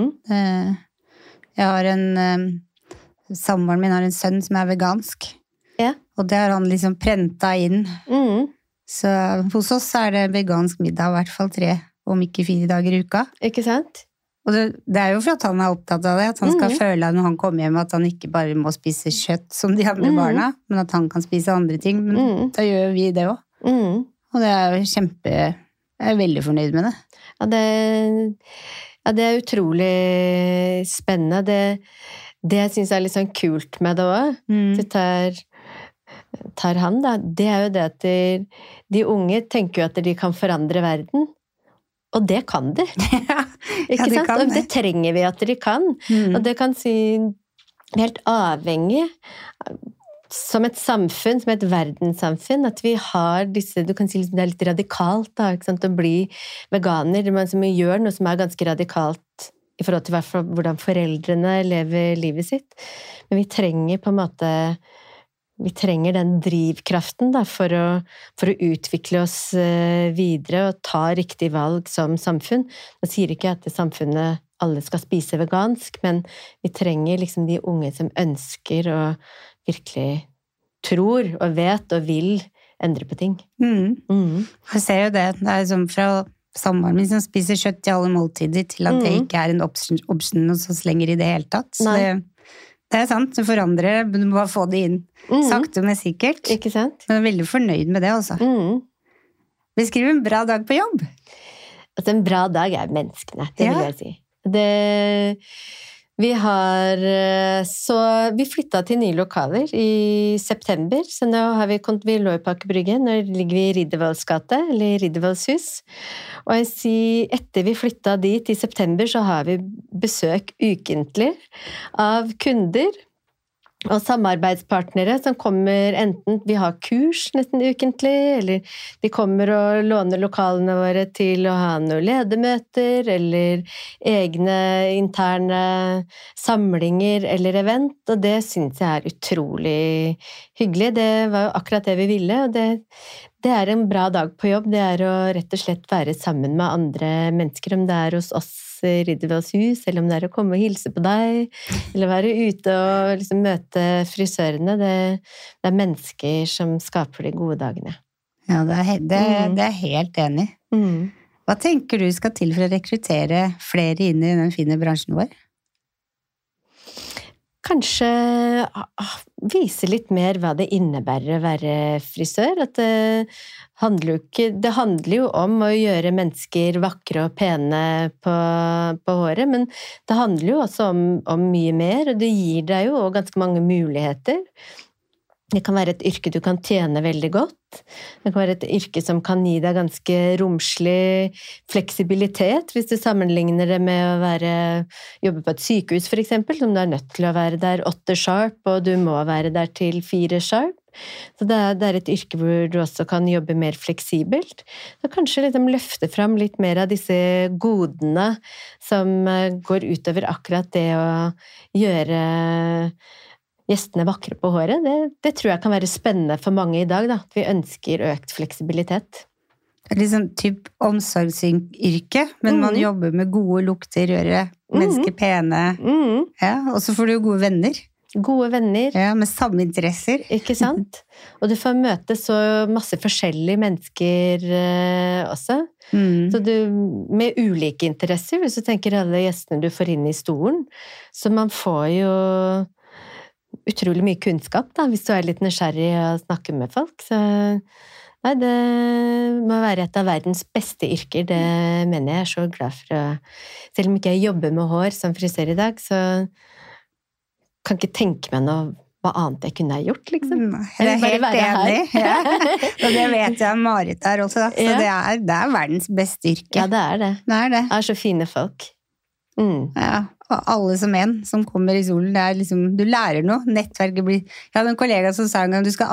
Jeg har samboeren min har en sønn som vegansk, og det har han liksom prentet inn. Så hos oss det vegansk middag, i hvert fall 3, om ikke 4 dager i uka. Ikke sant? Og det jo for at han opptatt av det, at han skal føle når han kommer hjem at han ikke bare må spise kjøtt som de andre barna, men at han kan spise andre ting, men da gjør vi det også. Og det jo kjempe, jeg veldig fornøyd med det. Ja, det utrolig spennende. Det jeg synes litt sånn kult med det også, så tar han da, det jo det at de unge tenker jo at de kan forandre verden, og det kan de. Ikke sant? Kan og det trenger vi at de kan. Og det kan si helt avhengig som et samfunn, som et verdenssamfunn, at vi har disse, du kan si det litt radikalt da, ikke sant? Å bli veganer, man gjør noe som ganske radikalt i forhold til hvordan foreldrene lever livet sitt. Men vi trenger på en måte vi trenger den drivkraften da, for å utvikle oss videre og ta riktig valg som samfunn. Jeg sier ikke at samfunnet alle skal spise vegansk, men vi trenger liksom de unge som ønsker og virkelig tror og vet og vil endre på ting. Jeg ser jo det. Det som fra samboeren min som spiser kjøtt i alle måltider til at det ikke en option hos oss lenger i det hele tatt. Så det sant, du forandrer, du må bare få det inn sakte, men sikkert. Ikke sant? Men jeg veldig fornøyd med det også. Beskriv en bra dag på jobb. Altså, en bra dag menneskene, det vil jeg si. Vi flyttet til nye lokaler i september, så nå vi lå i Aker Brygge, nå ligger vi i Riddervolls gate, eller Riddervolls hus. Og jeg sier, etter vi flyttet dit i september, så har vi besøk ukentlig av kunder og samarbeidspartnere som kommer enten, vi har kurs nesten ukentlig, eller de kommer og låner lokalene våre til å ha noen ledermøter, eller egne interne samlinger eller event, og det synes jeg utrolig hyggelig. Det var jo akkurat det vi ville, og det en bra dag på jobb, det å rett og slett være sammen med andre mennesker, om det hos oss i Riddervolls hus, eller om det å komme og hilse på deg, eller være ute og liksom møte frisørene. Det mennesker som skaper de gode dagene. Ja, det helt enig. Hva tenker du skal til for å rekruttere flere inn i den fine bransjen vår? Kanskje vise litt mer hva det innebærer å være frisør. At det handler jo om å gjøre mennesker vakre og pene på håret, men det handler jo også om mye mer, og det gir deg jo ganske mange muligheter. Det kan være et yrke du kan tjene veldig godt. Det kan være et yrke som kan gi deg ganske romslig fleksibilitet, hvis du sammenligner det med å jobbe på et sykehus for eksempel, som du nødt til å være der 8 sharp, og du må være der til 4 sharp. Så det er et yrke hvor du også kan jobbe mer fleksibelt. Så kanskje liksom løfte fram litt mer av disse godene som går utover akkurat det å gjøre gjestene vakre på håret. Det tror jeg kan være spennende for mange i dag, da. At vi ønsker økt fleksibilitet. Litt sånn typ omsorgsyrke, men man jobber med gode lukter, gjøre mennesker pene. Ja, og så får du jo gode venner. Gode venner. Ja, med samme interesser. Ikke sant? Og du får møte så masse forskjellige mennesker også. Så du, med ulike interesser, hvis du tenker alle gjestene du får inn i stolen, så man får jo utrolig mye kunnskap da, hvis du er litt nysgjerrig og snakker med folk. Så nei, det må være et av verdens beste yrker, det mener jeg er så glad for å... Selv om ikke jeg jobber med hår som frisør i dag, så kan ikke tenke meg noe hva annet jeg kunne ha gjort, liksom. Jeg er helt enig. Ja. Og det vet jeg Marit er også, så det er verdens beste yrke. Ja, det er det. Det er så fine folk. Ja, og alle som en som kommer i solen, det er liksom, du lærer noe, nettverket blir... Jeg hadde en kollega som sa en gang, du skal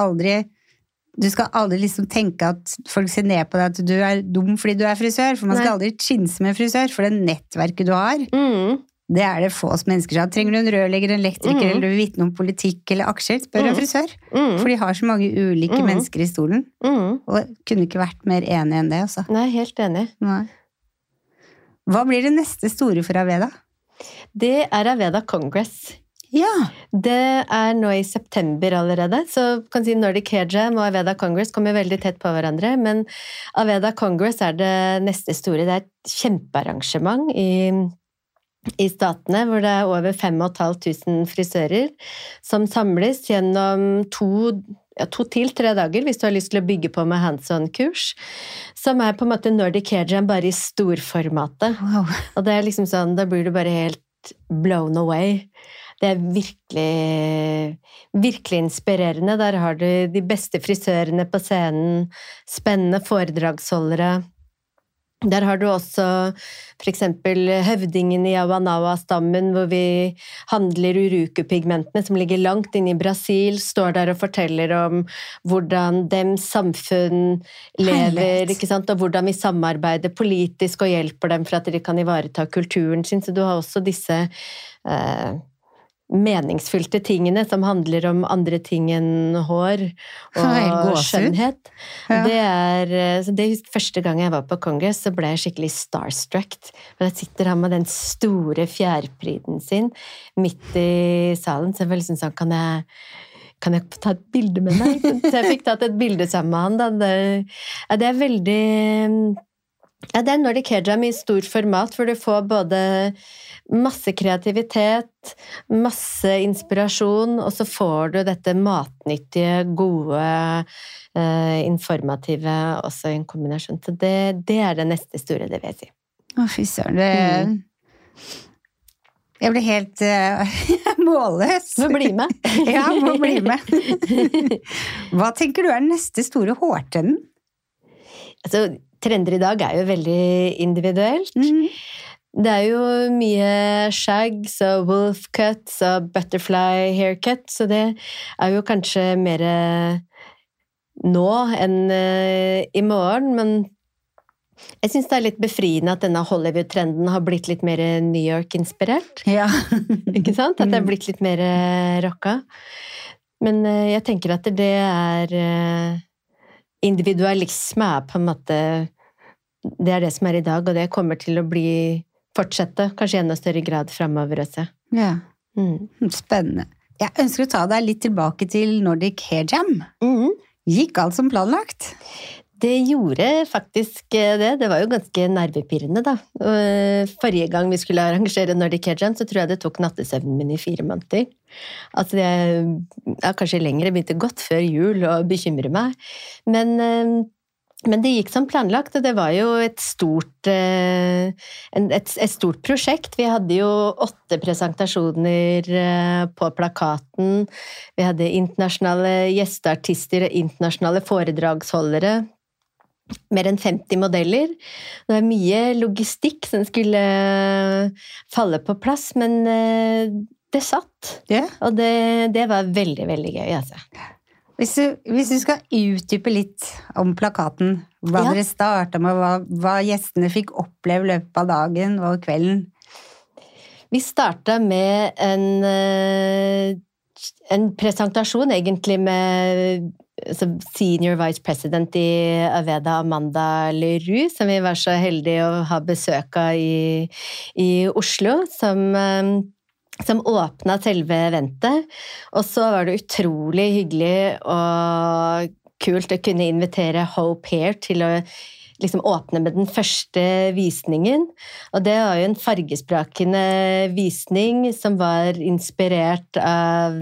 aldri liksom tenke at folk ser ned på deg at du er dum fordi du er frisør, for man skal aldri chinse med frisør, for det nettverket du har, det er det få mennesker som trenger du en rørlegger, en elektriker, eller du vil vite noe om politikk eller aksjer, spør en frisør, for de har så mange ulike mennesker i stolen, og kunne ikke vært mer enig enn det, altså. Nei, helt enig. Nei. Hva blir det neste store for Aveda? Det er Aveda Congress. Ja. Det er nå i september allerede, så kan si Nordic Hair Jam og Aveda Congress kommer veldig tett på hverandre, men Aveda Congress er det neste store. Det er et kjempearrangement i statene, hvor det er over 5.500 frisører som samles gjennom 2 til 3 dager, hvis du har lyst til å bygge på med hands-on-kurs, som er på en måte Nordic Hair Jam bare i storformatet. Wow. Og det er liksom sånn, da blir du bare helt blown away. Det er virkelig, virkelig inspirerende. Der har du de beste frisørene på scenen, spennende foredragsholdere. Der har du også for eksempel høvdingen i Awanawa-stammen, hvor vi handler urukupigmentene som ligger langt inne i Brasil, står der og forteller om hvordan dems samfunn lever, ikke sant? Og hvordan vi samarbeider politisk og hjelper dem for at de kan ivareta kulturen sin. Så du har også disse meningsfylte tingene som handler om andre ting enn hår og skjønnhet. Ja. Så det første gang jeg var på Congress, så ble jeg skikkelig starstruck. For der sitter han med den store fjærpryden sin midt i salen, så jeg var liksom sånn, kan jeg ta et bilde med meg? Så jeg fikk tatt et bilde sammen med han. Det er veldig... Ja, det er Nordic Hair Jam i stort format, hvor du får både masse kreativitet, masse inspirasjon, og så får du dette matnyttige, gode, informative, også i en kombinasjon. Så det er det neste store, det vil jeg si. Å, fy søren, Jeg blir helt målløs. Må bli med. Ja, må bli med. Hva tenker du er den neste store hårtrenden? Altså, trender i dag er jo veldig individuelt. Det er jo mye shags og wolf cuts og butterfly haircut, så det er jo kanskje mer nå enn i morgen, men jeg synes det er litt befriende at denne Hollywood-trenden har blitt litt mer New York-inspirert. Ja. Ikke sant? At det har blitt litt mer rocka. Men jeg tenker at det er individualisme er på en måte det er det som er i dag, og det kommer til å fortsette, kanskje i enda større grad fremover også. Ja, spennende. Jeg ønsker å ta deg litt tilbake til Nordic Hair Jam. Gikk alt som planlagt? Det gjorde faktisk det. Det var jo ganske nervepirrende da. Forrige gang vi skulle arrangere Nordic Hair Jam, så tror jeg det tok nattesøvnen min i 4 måneder. Altså kanskje lenger, jeg begynte godt før jul og bekymre meg. Men det gikk som planlagt, og det var jo et stort prosjekt. Vi hadde jo 8 presentasjoner på plakaten. Vi hadde internasjonale gjesteartister og internasjonale foredragsholdere. Mer enn 50 modeller. Det var mye logistikk som skulle falle på plass, men det satt. Yeah. Og det var veldig, veldig gøy, altså. Hvis du skal utdype litt om plakaten, hva dere startet med, hva gjestene fikk oppleve løpet av dagen og kvelden? Vi startet med en presentasjon egentlig med senior vice president i Aveda, Amanda Leroux, som vi var så heldige å ha besøk av i Oslo, som åpnet selve eventet. Og så var det utrolig hyggelig og kult å kunne invitere Hope Here til å liksom åpne med den første visningen. Og det var jo en fargesprakende visning som var inspirert av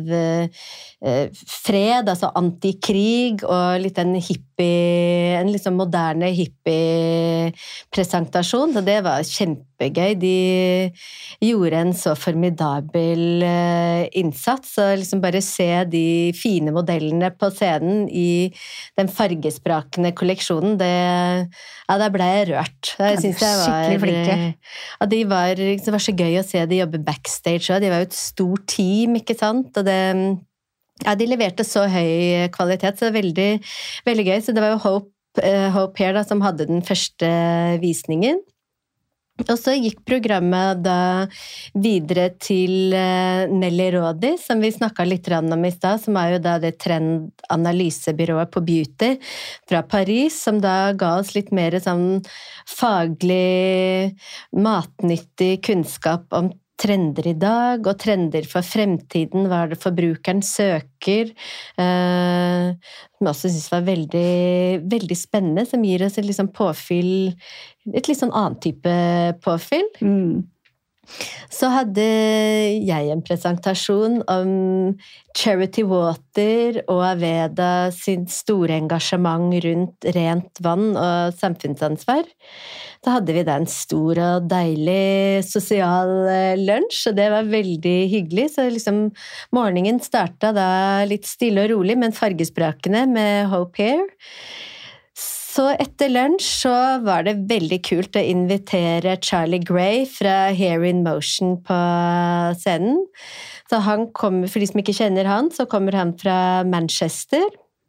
fred, altså antikrig, og litt en liksom moderne hippie-presentasjon. Så det var kjempegøy. De gjorde en så formidabel innsats, og liksom bare se de fine modellene på scenen i den fargesprakende kolleksjonen, da ble jeg rørt. Jeg synes jeg var skikkelig flinke. Ja, det var så gøy å se de jobbe backstage, og de var jo et stort team, ikke sant? Og de leverte så høy kvalitet, så det var veldig, veldig gøy. Så det var jo Hope Here da, som hadde den første visningen. Og så gikk programmet da videre til Nelly Rådi, som vi snakket litt om i sted, som er jo da det trendanalysebyrået på beauty fra Paris, som da ga oss litt mer sånn faglig, matnyttig kunnskap om trender i dag, og trender for fremtiden, hva det forbrukeren søker, som jeg også synes var veldig, veldig spennende, som gir oss et liksom påfyll, et litt sånn annen type påfyll. Så hadde jeg en presentasjon om Charity Water og Aveda sin store engasjement rundt rent vann og samfunnsansvar. Så hadde vi da en stor og deilig sosial lunsj, og det var veldig hyggelig. Så liksom morgenen startet da litt stille og rolig, men fargesprakende med Hope Here. Så etter lunsj så var det veldig kult å invitere Charlie Gray fra Hair in Motion på scenen. Så han kommer, for de som ikke kjenner han, så kommer han fra Manchester.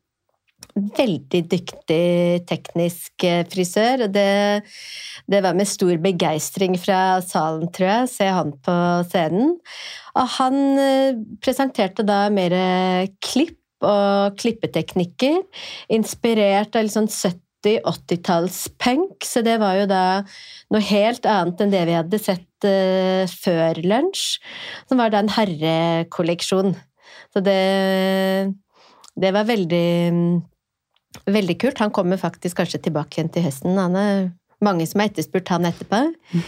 Veldig dyktig teknisk frisør, og det var med stor begeistring fra salen, tror jeg, se han på scenen. Og han presenterte da mer klipp og klippeteknikker, inspirert av litt sånn 70-80-talls punk, så det var jo da noe helt annet enn det vi hadde sett før lunsj, som var da en herrekolleksjon. Så det var veldig, veldig kult. Han kommer faktisk kanskje tilbake igjen til høsten. Han mange som har etterspurt han etterpå.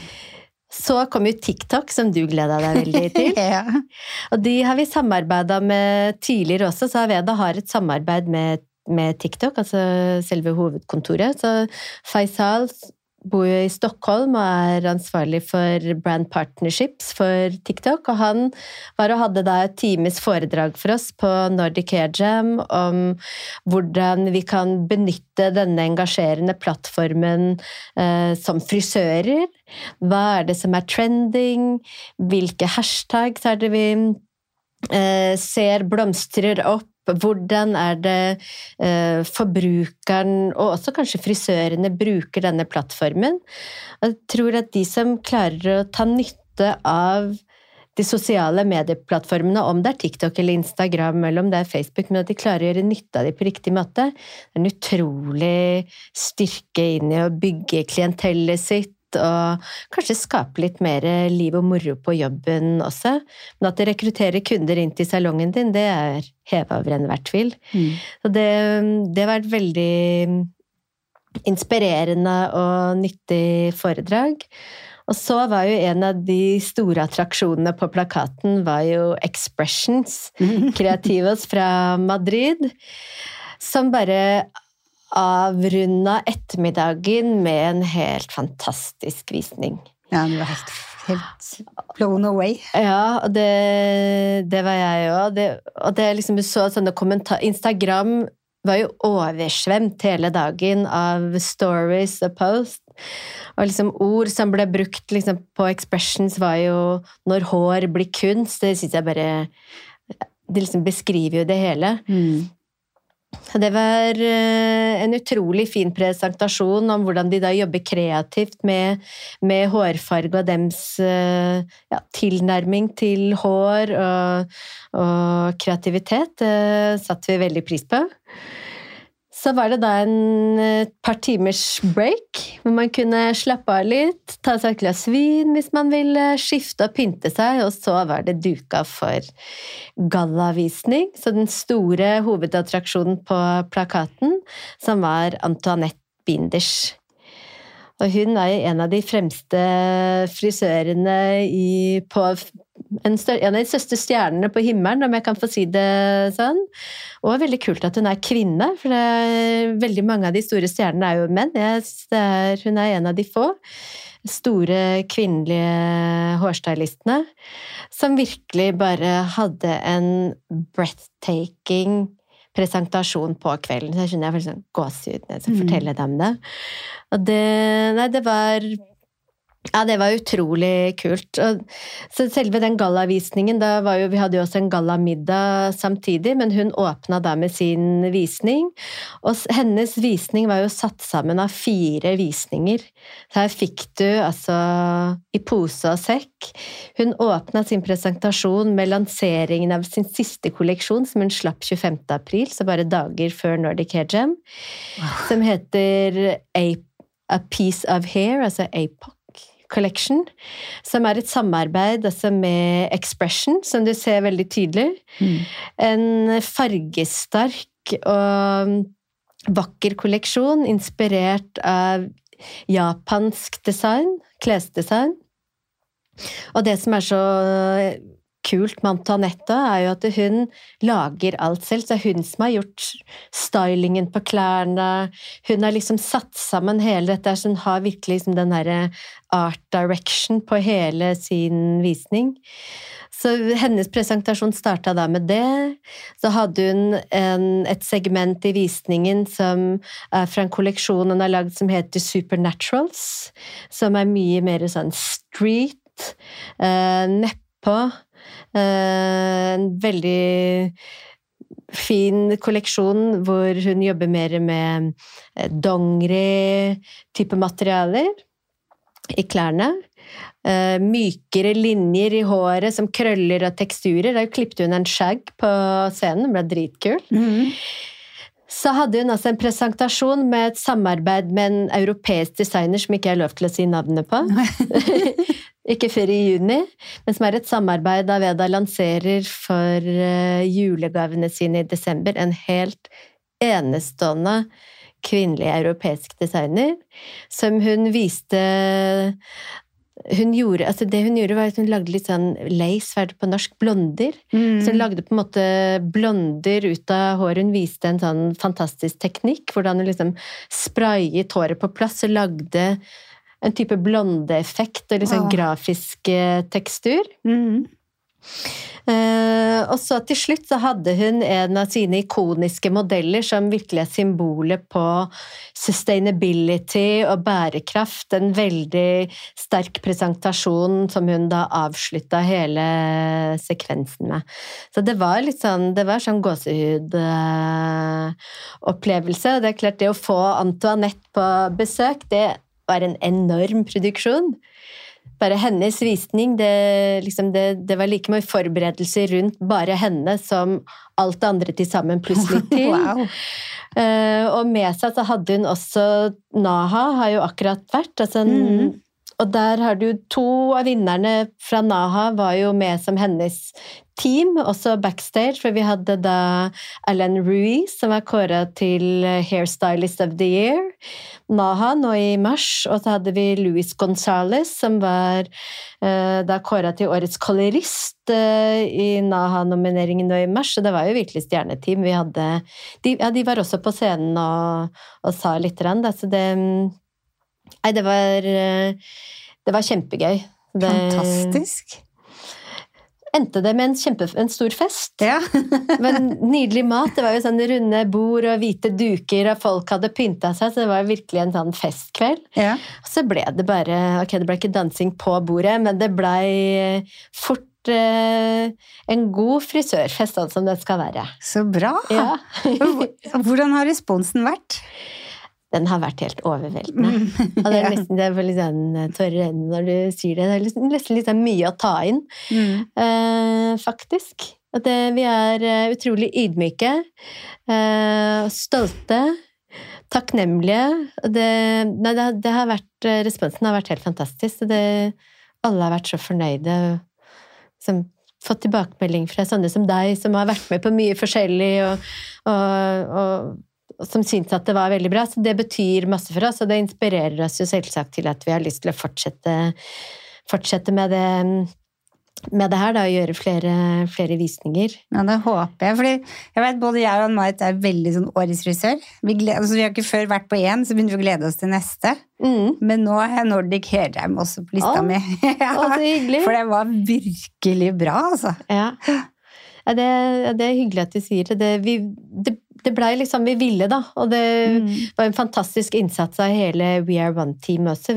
Så kom jo TikTok, som du gledet deg veldig til. Ja. Og de har vi samarbeidet med tidligere også, så Aveda har et samarbeid med TikTok, altså selve hovedkontoret. Så Faisal bor jo i Stockholm og er ansvarlig for brand partnerships for TikTok, og han var og hadde da et times foredrag for oss på Nordic Hair Jam om hvordan vi kan benytte denne engasjerende plattformen som frisører. Hva er det som er trending? Hvilke hashtags er det vi ser blomstrer opp? Hvordan er det forbrukeren, og også kanskje frisørene, bruker denne plattformen? Jeg tror at de som klarer å ta nytte av de sosiale medieplattformene, om det er TikTok eller Instagram, eller om det er Facebook, men at de klarer å gjøre nytte av det på riktig måte, det er en utrolig styrke inn i å bygge klientellet sitt, og kanskje skape litt mer liv og moro på jobben også. Men at det rekrutterer kunder inn til salongen din, det er hevet over enhver tvil. Så det var et veldig inspirerende og nyttig foredrag. Og så var jo en av de store attraksjonene på plakaten var jo Expressions, Creativos fra Madrid, som bare avrunda ettermiddagen med en helt fantastisk visning. Ja, det var helt blown away. Ja, og det var jeg også. Og det liksom, du så sånne Instagram var jo oversvemt hele dagen av stories og post. Og liksom ord som ble brukt liksom, på Expressions var jo når hår blir kunst. Det synes jeg bare, det liksom beskriver jo det hele. Det var en utrolig fin presentasjon om hvordan de da jobber kreativt med hårfarge og dems tilnærming til hår og kreativitet. Det satte vi veldig pris på. Så var det da et par timers break, hvor man kunne slappe av litt, ta seg et glass vin hvis man ville, skifte og pynte seg, og så var det duka for gallavisning. Så den store hovedattraksjonen på plakaten, som var Antoinette Binders. Og hun en av de fremste frisørene på en av de største stjernene på himmelen, om jeg kan få si det sånn. Og veldig kult at hun kvinne, for veldig mange av de store stjernene jo menn. Hun en av de få store kvinnelige hårstylistene, som virkelig bare hadde en breathtaking presentasjon på kvelden. Så jeg skjønner jeg får sånn gåsehud når jeg forteller dem det. Og det var utrolig kult. Så selve den gallavisningen, vi hadde jo også en gallamiddag samtidig, men hun åpnet da med sin visning, og hennes visning var jo satt sammen av 4 visninger. Så her fikk du altså i pose og sekk. Hun åpnet sin presentasjon med lanseringen av sin siste kolleksjon, som hun slapp 25. april, så bare dager før Nordic Hair Jam, som heter A Piece of Hair, altså APOC Collection, som et samarbeid altså med Expression, som du ser veldig tydelig. En fargestark og vakker kolleksjon, inspirert av japansk design, klesdesign. Og det som så kult med Antoinette jo at hun lager alt selv, så hun som har gjort stylingen på klærne, hun har liksom satt sammen hele dette, så hun har virkelig liksom den der art direction på hele sin visning. Så hennes presentasjon startet da med det, så hadde hun et segment i visningen som fra en kolleksjon hun har laget som heter Supernaturals, som mye mer sånn street, nedpå, en veldig fin kolleksjon hvor hun jobber mer med dongeri-type materialer i klærne. Mykere linjer i håret som krøller og teksturer. Da klippte hun en skjegg på scenen, det ble dritkul. Så hadde hun altså en presentasjon med et samarbeid med en europeisk designer som ikke lov til å si navnet på. Ikke før i juni, men som et samarbeid da Aveda lanserer for julegavene sine i desember. En helt enestående kvinnelig europeisk designer, som hun viste. Det hun gjorde var at hun lagde litt sånn lace, på norsk, blonder. Så hun lagde på en måte blonder ut av håret. Hun viste en sånn fantastisk teknikk, hvordan hun liksom sprayet håret på plass og lagde en type blondeeffekt og liksom grafisk tekstur. Og så til slutt så hadde hun en av sine ikoniske modeller som virkelig symbolet på sustainability og bærekraft, en veldig sterk presentasjon som hun da avsluttet hele sekvensen med. Så det var litt sånn, gåsehud opplevelse, og det klart det å få Antoinette på besøk, det var en enorm produksjon. Bare hennes visning, det var like mye forberedelser rundt bare henne som alt det andre til sammen pluss litt til. Wow. Og med seg så hadde hun også Naha, har jo akkurat vært, og der har du 2 av vinnerne fra Naha var jo med som hennes team, også backstage, for vi hadde da Alan Ruiz, som var kåret til Hairstylist of the Year, Naha nå i mars, og så hadde vi Luis González, som var da kåret til Årets kolorist i Naha-nomineringen nå i mars, så det var jo virkelig stjerneteam. Vi hadde, de var også på scenen og sa litt rann, så det var kjempegøy. Fantastisk. Endte det med en stor fest. Ja. Men nydelig mat, det var jo sånne runde bord og hvite duker, og folk hadde pyntet seg, så det var virkelig en sånn festkveld. Ja. Så ble det bare, det ble ikke dansing på bordet, men det ble fort en god frisørfest, sånn som det skal være. Så bra! Ja. Hvordan har responsen vært? Den har vært helt overveldende. Og det nesten det litt sånn tørre øyne når du sier det. Det nesten litt mye å ta inn, faktisk. At vi utrolig ydmyke, stolte, takknemlige. Responsen har vært helt fantastisk. Alle har vært så fornøyde. Fått tilbakemelding fra sånne som deg, som har vært med på mye forskjellig, og som synes at det var veldig bra. Så det betyr masse for oss, og det inspirerer oss jo selvsagt til at vi har lyst til å fortsette med det her, da, og gjøre flere visninger. Ja, det håper jeg, fordi jeg vet både jeg og Marit veldig sånn årets frisør. Vi har ikke før vært på en, så begynner vi å glede oss til neste. Men nå har Nordic Hair Jam også på lista mi. Så hyggelig. For det var virkelig bra, altså. Ja, det hyggelig at du sier det. Det ble liksom vi ville, da, og det var en fantastisk innsats av hele We Are One-team også.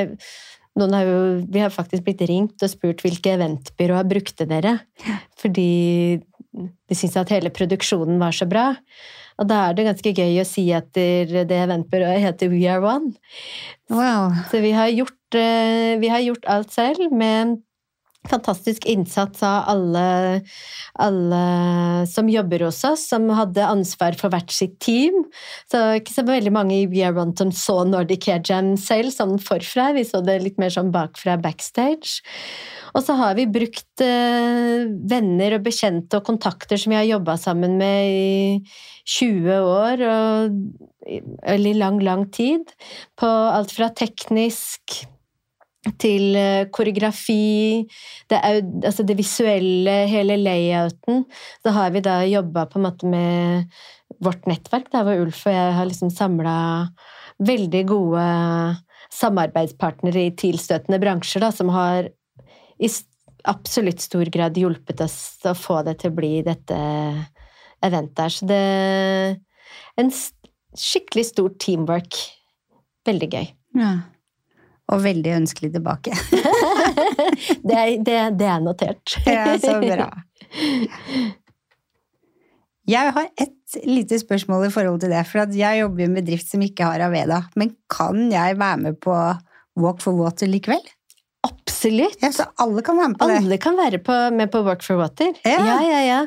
Vi har faktisk blitt ringt og spurt hvilke eventbyråer brukte dere, fordi de synes at hele produksjonen var så bra. Og da det ganske gøy å si at det eventbyrået heter We Are One. Wow. Så vi har gjort alt selv med fantastisk innsats av alle som jobber hos oss, som hadde ansvar for hvert sitt team. Så ikke så veldig mange i We Are One som så Nordic Hair Jam selv, sånn forfra. Vi så det litt mer sånn bakfra backstage. Og så har vi brukt venner og bekjente og kontakter som vi har jobbet sammen med i 20 år, eller lang tid, på alt fra teknisk til koreografi, det visuelle, hele layouten. Så har vi da jobbet på en måte med vårt nettverk, da, hvor Ulf og jeg har liksom samlet veldig gode samarbeidspartnere i tilstøtende bransjer, da, som har i absolutt stor grad hjulpet oss å få det til å bli dette eventet her. Så det en skikkelig stor teamwork. Veldig gøy. Ja. Og veldig ønskelig tilbake. det notert. Ja, så bra. Jeg har et lite spørsmål i forhold til det, for at jeg jobber i en bedrift som ikke har Aveda, men kan jeg være med på Walk for Water likevel? Absolutt. Ja, så alle kan være med på det? Alle kan være med på Walk for Water. Ja.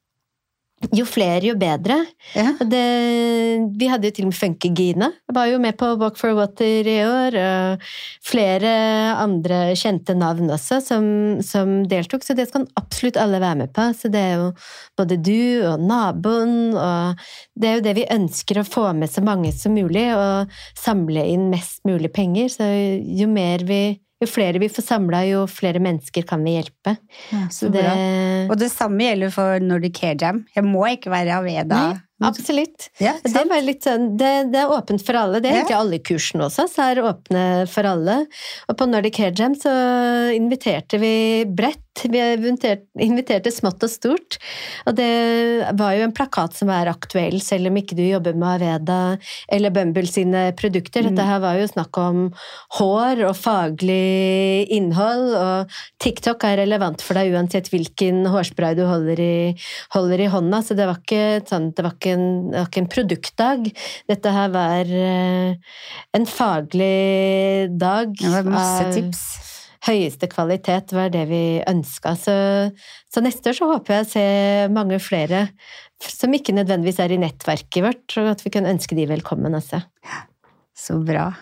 Jo flere, jo bedre. Ja. Vi hadde jo til og med Funky Gina. Jeg var jo med på Walk for Water i år, og flere andre kjente navn også som deltok, så det skal absolutt alle være med på. Så det jo både du og naboen, og det jo det vi ønsker å få med så mange som mulig, og samle inn mest mulig penger, så jo flere vi får samlet, jo flere mennesker kan vi hjelpe. Ja, så bra. Og det samme gjelder for Nordic Hair Jam. Jeg må ikke være Aveda. Nei, absolutt. Ja, det var litt sånn, det åpent for alle. Det egentlig alle kursene også, så åpne for alle. Og på Nordic Hair Jam så inviterte vi bredt. Vi inviterte smått og stort. Og det var jo en plakat som aktuell, selv om ikke du jobber med Aveda eller Bumble sine produkter. Dette her var jo snakk om hår og faglig innhold, og TikTok relevant for deg uansett hvilken hårspray du holder i hånda, så det var ikke en produktdag. Dette her var en faglig dag. Det var masse tips. Høyeste kvalitet var det vi ønsket. Så neste år så håper jeg å se mange flere som ikke nødvendigvis i nettverket vårt, og at vi kan ønske de velkommen også. Så bra.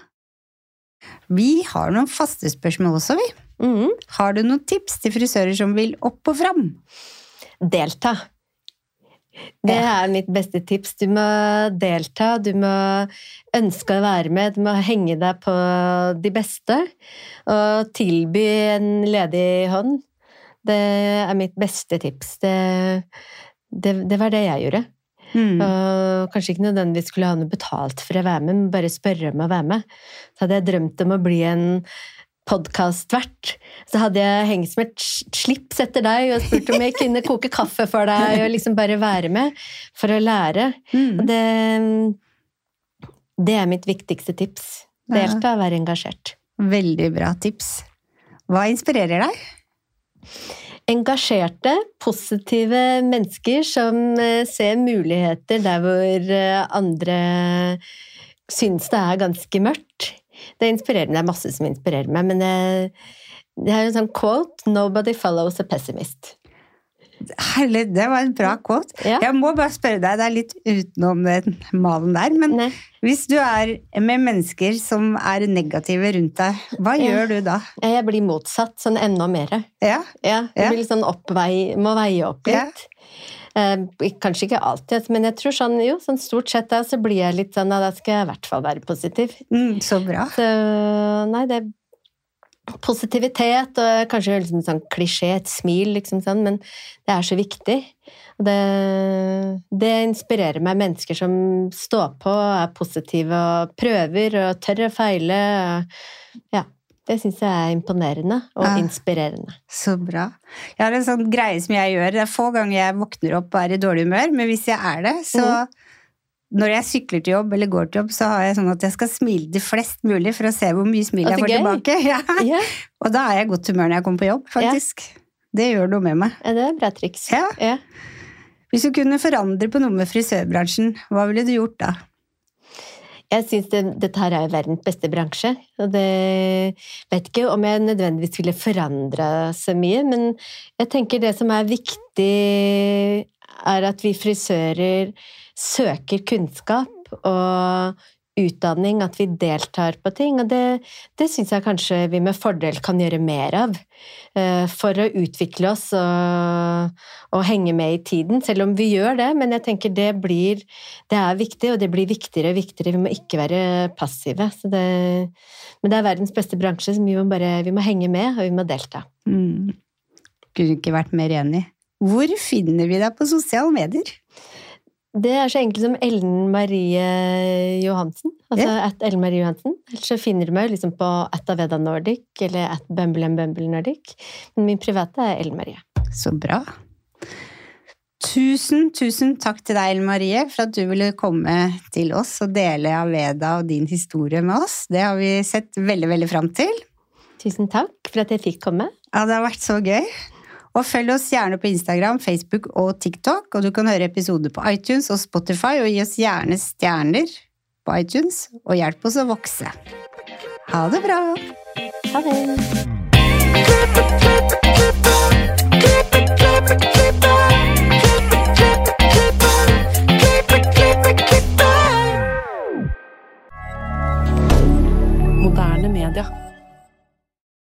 Vi har noen faste spørsmål også, vi. Har du noen tips til frisører som vil opp og fram? Delta. Det mitt beste tips. Du må delta, du må ønske å være med, du må henge deg på de beste, og tilby en ledig hånd. Det mitt beste tips. Det var det jeg gjorde. Og kanskje ikke nødvendigvis skulle ha noe betalt for å være med, men bare spørre om å være med. Så hadde jeg drømt om å bli en podcastvert, så hadde jeg hengt som et slips etter deg og spurt om jeg kunne koke kaffe for deg og liksom bare være med for å lære. Og det mitt viktigste tips. Delta og være engasjert. Veldig bra tips. Hva inspirerer deg? engasjerte, positive mennesker som ser muligheter der hvor andre synes det ganske mørkt. Det inspirerer meg, det masse som inspirerer meg, men det en sånn quote, nobody follows a pessimist. Herlig, det var en bra quote. Ja. Jeg må bare spørre deg, det litt utenom den malen der, men hvis du med mennesker som negative rundt deg, hva gjør du da? Jeg blir motsatt, sånn enda mer. Ja, jeg blir sånn må veie opp litt. Kanskje ikke alltid, men jeg tror sånn stort sett da, så blir jeg litt sånn, da skal jeg i hvert fall være positiv. Så bra. Så, nei, det positivitet, og kanskje liksom sånn klisjé, et smil, liksom sånn, men det så viktig. Og det inspirerer meg, mennesker som står på, positive og prøver og tør å feile. Ja, det synes jeg imponerende og inspirerende. Så bra. Jeg har en sånn greie som jeg gjør. Det få ganger jeg våkner opp og i dårlig humør, men hvis jeg det, så når jeg sykler til jobb eller går til jobb, så har jeg sånn at jeg skal smile til flest mulig for å se hvor mye smil jeg får tilbake. Ja. Og da jeg godt humør når jeg kommer på jobb, faktisk. Det gjør noe med meg. Det bra triks. Ja. Hvis du kunne forandre på noe med frisørbransjen, hva ville du gjort da? Jeg synes dette her verdens beste bransje, og det vet ikke om jeg nødvendigvis ville forandre så mye, men jeg tenker det som viktig at vi frisører søker kunnskap og utdanning, at vi deltar på ting, og det synes jeg kanskje vi med fordel kan gjøre mer av, for å utvikle oss og henge med i tiden, selv om vi gjør det, men jeg tenker det viktig, og det blir viktigere og viktigere, vi må ikke være passive, men det verdens beste bransje, så vi må henge med, og vi må delta. Kunne ikke vært mer enig. Hvor finner vi deg på sosiale medier? Det så enkelt som Ellen Marie Johansen, altså @Ellen Marie Johansen. Ellers så finner du meg liksom på @Aveda Nordic, eller @Bumble Nordic. Men min private Ellen Marie. Så bra. Tusen takk til deg, Ellen Marie, for at du ville komme til oss og dele Aveda og din historie med oss. Det har vi sett veldig, veldig frem til. Tusen takk for at jeg fikk komme. Ja, det har vært så gøy. Og følg oss gjerne på Instagram, Facebook og TikTok, og du kan høre episoder på iTunes og Spotify, og gi oss gjerne stjerner på iTunes, og hjelp oss å vokse. Ha det bra! Ha det! Moderne media.